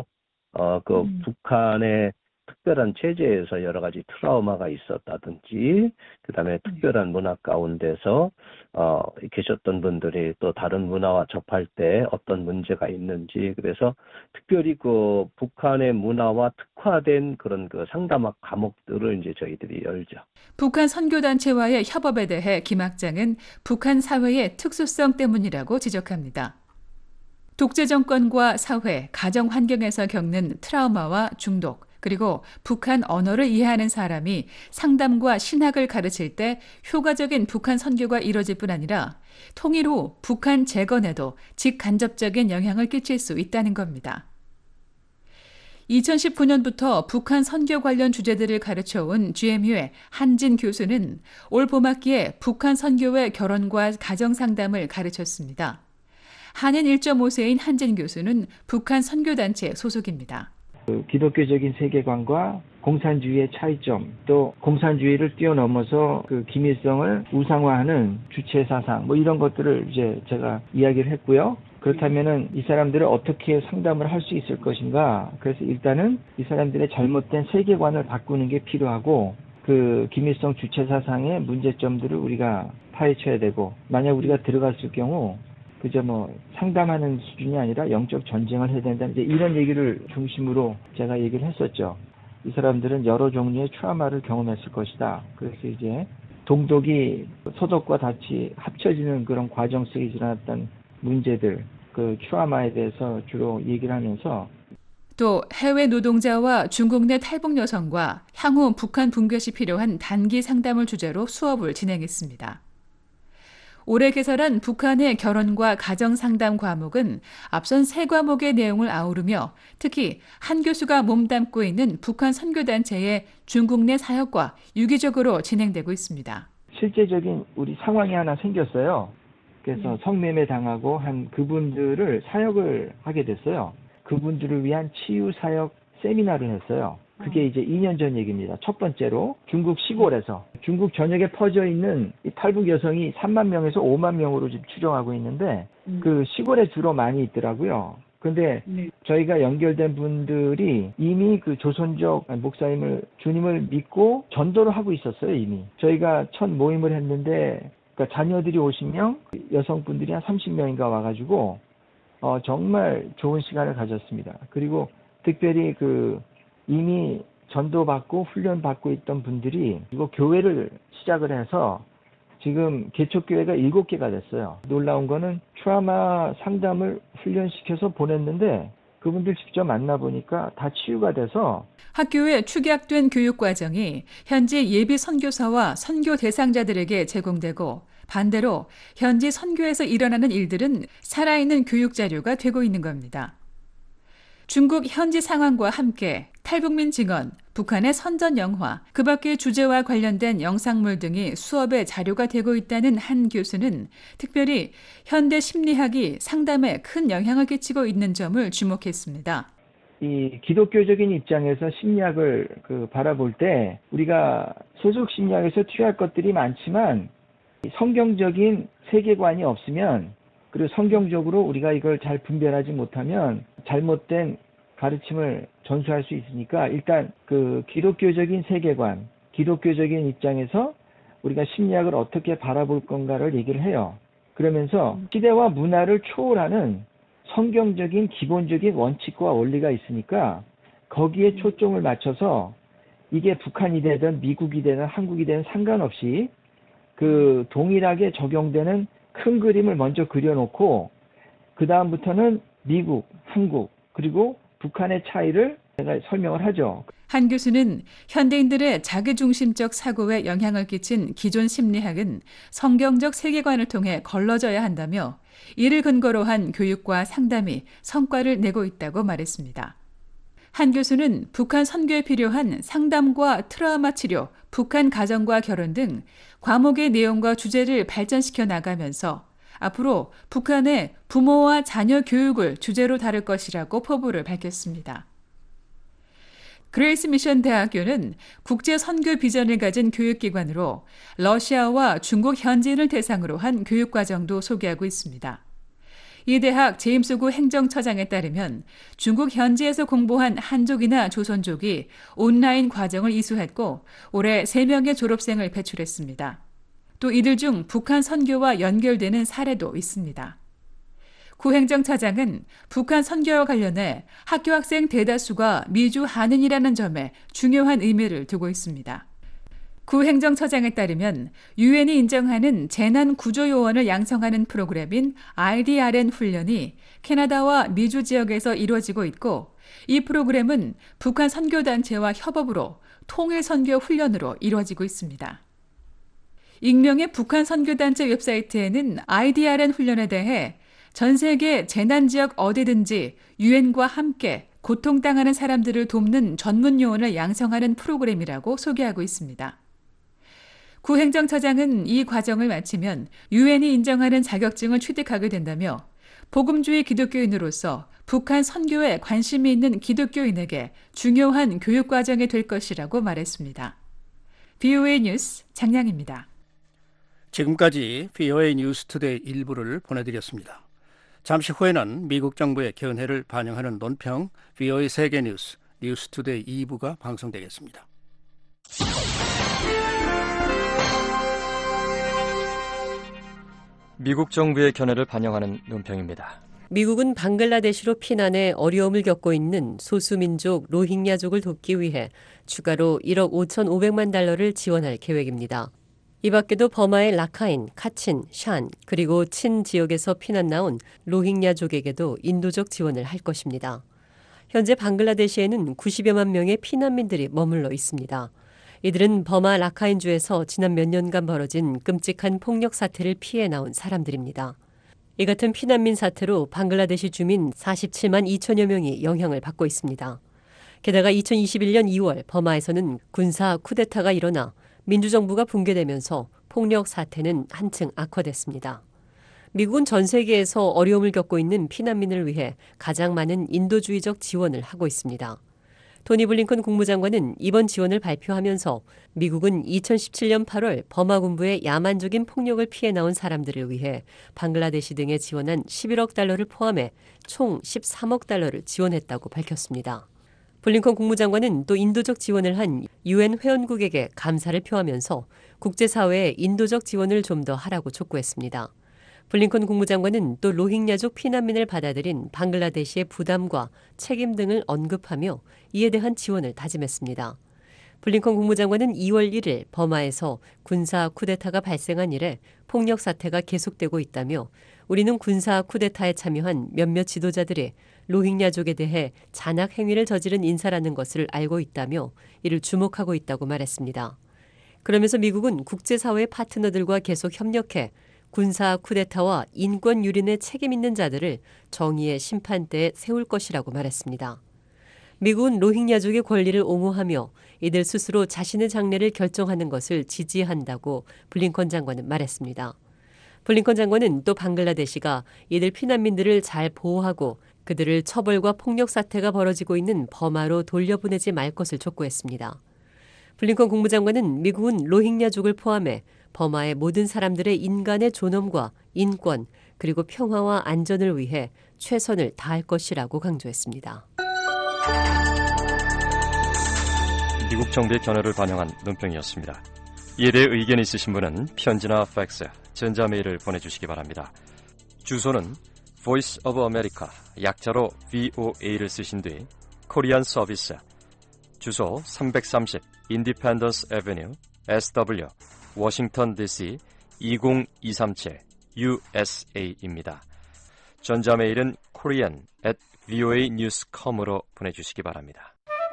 북한의 특별한 체제에서 여러 가지 트라우마가 있었다든지 그다음에 특별한 문화 가운데서 계셨던 분들이 또 다른 문화와 접할 때 어떤 문제가 있는지, 그래서 특별히 북한의 문화와 특화된 그런 상담학 과목들을 이제 저희들이 열죠. 북한 선교단체와의 협업에 대해 김 학장은 북한 사회의 특수성 때문이라고 지적합니다. 독재 정권과 사회, 가정 환경에서 겪는 트라우마와 중독, 그리고 북한 언어를 이해하는 사람이 상담과 신학을 가르칠 때 효과적인 북한 선교가 이뤄질 뿐 아니라 통일 후 북한 재건에도 직간접적인 영향을 끼칠 수 있다는 겁니다. 2019년부터 북한 선교 관련 주제들을 가르쳐온 GMU의 한진 교수는 올 봄학기에 북한 선교의 결혼과 가정 상담을 가르쳤습니다. 한인 1.5세인 한진 교수는 북한 선교단체 소속입니다. 기독교적인 세계관과 공산주의의 차이점, 또 공산주의를 뛰어넘어서 김일성을 우상화하는 주체 사상, 이런 것들을 이제 제가 이야기를 했고요. 그렇다면은 이 사람들을 어떻게 상담을 할 수 있을 것인가? 그래서 일단은 이 사람들의 잘못된 세계관을 바꾸는 게 필요하고 그 김일성 주체 사상의 문제점들을 우리가 파헤쳐야 되고 만약 우리가 들어갔을 경우 그저 뭐 상담하는 수준이 아니라 영적 전쟁을 해야 된다. 이제 이런 얘기를 중심으로 제가 얘기를 했었죠. 이 사람들은 여러 종류의 트라우마를 경험했을 것이다. 그래서 이제 동독이 서독과 같이 합쳐지는 그런 과정 속에 일어났던 문제들, 그 트라우마에 대해서 주로 얘기를 하면서 또 해외 노동자와 중국 내 탈북 여성과 향후 북한 붕괴 시 필요한 단기 상담을 주제로 수업을 진행했습니다. 올해 개설한 북한의 결혼과 가정 상담 과목은 앞선 세 과목의 내용을 아우르며 특히 한 교수가 몸담고 있는 북한 선교단체의 중국 내 사역과 유기적으로 진행되고 있습니다. 실제적인 우리 상황이 하나 생겼어요. 그래서 성매매 당하고 한 그분들을 사역을 하게 됐어요. 그분들을 위한 치유 사역 세미나를 했어요. 그게 이제 2년 전 얘기입니다. 첫 번째로 중국 시골에서 중국 전역에 퍼져 있는 이 탈북 여성이 3만 명에서 5만 명으로 지금 추정하고 있는데 그 시골에 주로 많이 있더라고요. 근데 저희가 연결된 분들이 이미 그 조선족 목사님을 주님을 믿고 전도를 하고 있었어요. 이미 저희가 첫 모임을 했는데 그러니까 자녀들이 50명, 여성분들이 한 30명인가 와가지고 정말 좋은 시간을 가졌습니다. 그리고 특별히 그 이미 전도받고 훈련받고 있던 분들이 이거 교회를 시작을 해서 지금 개척교회가 7개가 됐어요. 놀라운 거는 트라우마 상담을 훈련시켜서 보냈는데 그분들 직접 만나보니까 다 치유가 돼서 학교에 축약된 교육 과정이 현지 예비 선교사와 선교 대상자들에게 제공되고 반대로 현지 선교에서 일어나는 일들은 살아있는 교육 자료가 되고 있는 겁니다. 중국 현지 상황과 함께 탈북민 증언, 북한의 선전 영화, 그 밖의 주제와 관련된 영상물 등이 수업의 자료가 되고 있다는 한 교수는 특별히 현대 심리학이 상담에 큰 영향을 끼치고 있는 점을 주목했습니다. 이 기독교적인 입장에서 심리학을 바라볼 때 우리가 소속 심리학에서 취할 것들이 많지만 성경적인 세계관이 없으면 그리고 성경적으로 우리가 이걸 잘 분별하지 못하면 잘못된 가르침을 전수할 수 있으니까 일단 그 기독교적인 세계관, 기독교적인 입장에서 우리가 심리학을 어떻게 바라볼 건가를 얘기를 해요. 그러면서 시대와 문화를 초월하는 성경적인 기본적인 원칙과 원리가 있으니까 거기에 초점을 맞춰서 이게 북한이 되든 미국이 되든 한국이 되든 상관없이 그 동일하게 적용되는 큰 그림을 먼저 그려놓고 그 다음부터는 미국, 한국 그리고 북한의 차이를 제가 설명을 하죠. 한 교수는 현대인들의 자기중심적 사고에 영향을 끼친 기존 심리학은 성경적 세계관을 통해 걸러져야 한다며 이를 근거로 한 교육과 상담이 성과를 내고 있다고 말했습니다. 한 교수는 북한 선교에 필요한 상담과 트라우마 치료, 북한 가정과 결혼 등 과목의 내용과 주제를 발전시켜 나가면서 앞으로 북한의 부모와 자녀 교육을 주제로 다룰 것이라고 포부를 밝혔습니다. 그레이스 미션 대학교는 국제 선교 비전을 가진 교육기관으로 러시아와 중국 현지인을 대상으로 한 교육과정도 소개하고 있습니다. 이 대학 제임스구 행정처장에 따르면 중국 현지에서 공부한 한족이나 조선족이 온라인 과정을 이수했고 올해 3명의 졸업생을 배출했습니다. 또 이들 중 북한 선교와 연결되는 사례도 있습니다. 구 행정차장은 북한 선교와 관련해 학교 학생 대다수가 미주 한인이라는 점에 중요한 의미를 두고 있습니다. 구 행정처장에 따르면 유엔이 인정하는 재난구조요원을 양성하는 프로그램인 IDRN 훈련이 캐나다와 미주 지역에서 이루어지고 있고 이 프로그램은 북한 선교단체와 협업으로 통일선교 훈련으로 이루어지고 있습니다. 익명의 북한 선교단체 웹사이트에는 IDRN 훈련에 대해 전 세계 재난지역 어디든지 유엔과 함께 고통당하는 사람들을 돕는 전문 요원을 양성하는 프로그램이라고 소개하고 있습니다. 구 행정처장은 이 과정을 마치면 유엔이 인정하는 자격증을 취득하게 된다며 복음주의 기독교인으로서 북한 선교에 관심이 있는 기독교인에게 중요한 교육과정이 될 것이라고 말했습니다. VOA 뉴스 장량입니다. 지금까지 VOA 뉴스투데이 일부를 보내드렸습니다. 잠시 후에는 미국 정부의 견해를 반영하는 논평 VOA 세계뉴스 뉴스투데이 2부가 방송되겠습니다. 미국 정부의 견해를 반영하는 논평입니다. 미국은 방글라데시로 피난해 어려움을 겪고 있는 소수민족 로힝야족을 돕기 위해 추가로 1억 5,500만 달러를 지원할 계획입니다. 이 밖에도 버마의 라카인, 카친, 샨 그리고 친 지역에서 피난 나온 로힝야족에게도 인도적 지원을 할 것입니다. 현재 방글라데시에는 90여만 명의 피난민들이 머물러 있습니다. 이들은 버마 라카인주에서 지난 몇 년간 벌어진 끔찍한 폭력 사태를 피해 나온 사람들입니다. 이 같은 피난민 사태로 방글라데시 주민 47만 2천여 명이 영향을 받고 있습니다. 게다가 2021년 2월 버마에서는 군사 쿠데타가 일어나 민주정부가 붕괴되면서 폭력 사태는 한층 악화됐습니다. 미국은 전 세계에서 어려움을 겪고 있는 피난민을 위해 가장 많은 인도주의적 지원을 하고 있습니다. 토니 블링컨 국무장관은 이번 지원을 발표하면서 미국은 2017년 8월 버마 군부의 야만적인 폭력을 피해 나온 사람들을 위해 방글라데시 등에 지원한 11억 달러를 포함해 총 13억 달러를 지원했다고 밝혔습니다. 블링컨 국무장관은 또 인도적 지원을 한 UN 회원국에게 감사를 표하면서 국제사회에 인도적 지원을 좀 더 하라고 촉구했습니다. 블링컨 국무장관은 또 로힝야족 피난민을 받아들인 방글라데시의 부담과 책임 등을 언급하며 이에 대한 지원을 다짐했습니다. 블링컨 국무장관은 2월 1일 버마에서 군사 쿠데타가 발생한 이래 폭력 사태가 계속되고 있다며 우리는 군사 쿠데타에 참여한 몇몇 지도자들이 로힝야족에 대해 잔악 행위를 저지른 인사라는 것을 알고 있다며 이를 주목하고 있다고 말했습니다. 그러면서 미국은 국제사회 파트너들과 계속 협력해 군사 쿠데타와 인권 유린에 책임 있는 자들을 정의의 심판대에 세울 것이라고 말했습니다. 미국은 로힝야족의 권리를 옹호하며 이들 스스로 자신의 장래를 결정하는 것을 지지한다고 블링컨 장관은 말했습니다. 블링컨 장관은 또 방글라데시가 이들 피난민들을 잘 보호하고 그들을 처벌과 폭력 사태가 벌어지고 있는 버마로 돌려보내지 말 것을 촉구했습니다. 블링컨 국무장관은 미국은 로힝야족을 포함해 버마의 모든 사람들의 인간의 존엄과 인권 그리고 평화와 안전을 위해 최선을 다할 것이라고 강조했습니다. 미국 정부의 견해를 반영한 논평이었습니다. 이에 대해 의견이 있으신 분은 편지나 팩스, 전자메일을 보내주시기 바랍니다. 주소는 Voice of America, 약자로 VOA를 쓰신 뒤 코리안 서비스, 주소 330 Independence Avenue, SW, 워싱턴 DC 20237 USA입니다. 전자메일은 korean@voanews.com으로 보내주시기 바랍니다.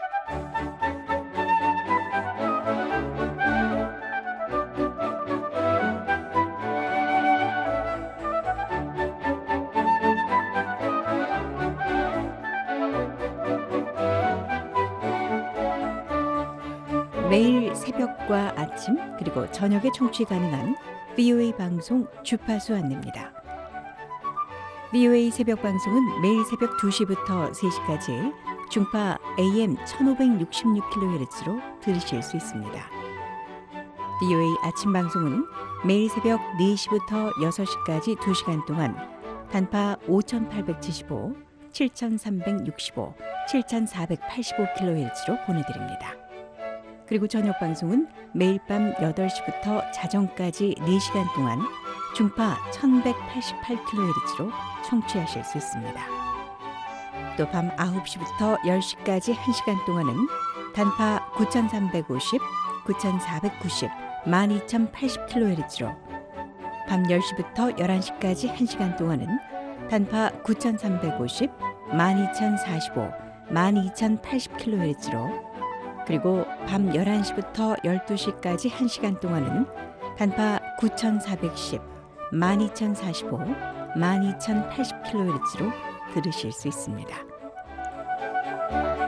매일 새벽과 아침 그리고 저녁에 청취 가능한 VOA 방송 주파수 안내입니다. VOA 새벽 방송은 매일 새벽 2시부터 3시까지 중파 AM 1566kHz로 들으실 수 있습니다. VOA 아침 방송은 매일 새벽 4시부터 6시까지 2시간 동안 단파 5875, 7365, 7485kHz로 보내드립니다. 그리고 저녁 방송은 매일 밤 8시부터 자정까지 4시간 동안 중파 1188kHz로 청취하실 수 있습니다. 또 밤 9시부터 10시까지 1시간 동안은 단파 9350, 9490, 12080kHz로 밤 10시부터 11시까지 1시간 동안은 단파 9350, 12045, 12080kHz로 그리고 밤 11시부터 12시까지 1시간 동안은 단파 9410, 12045, 12080kHz로 들으실 수 있습니다.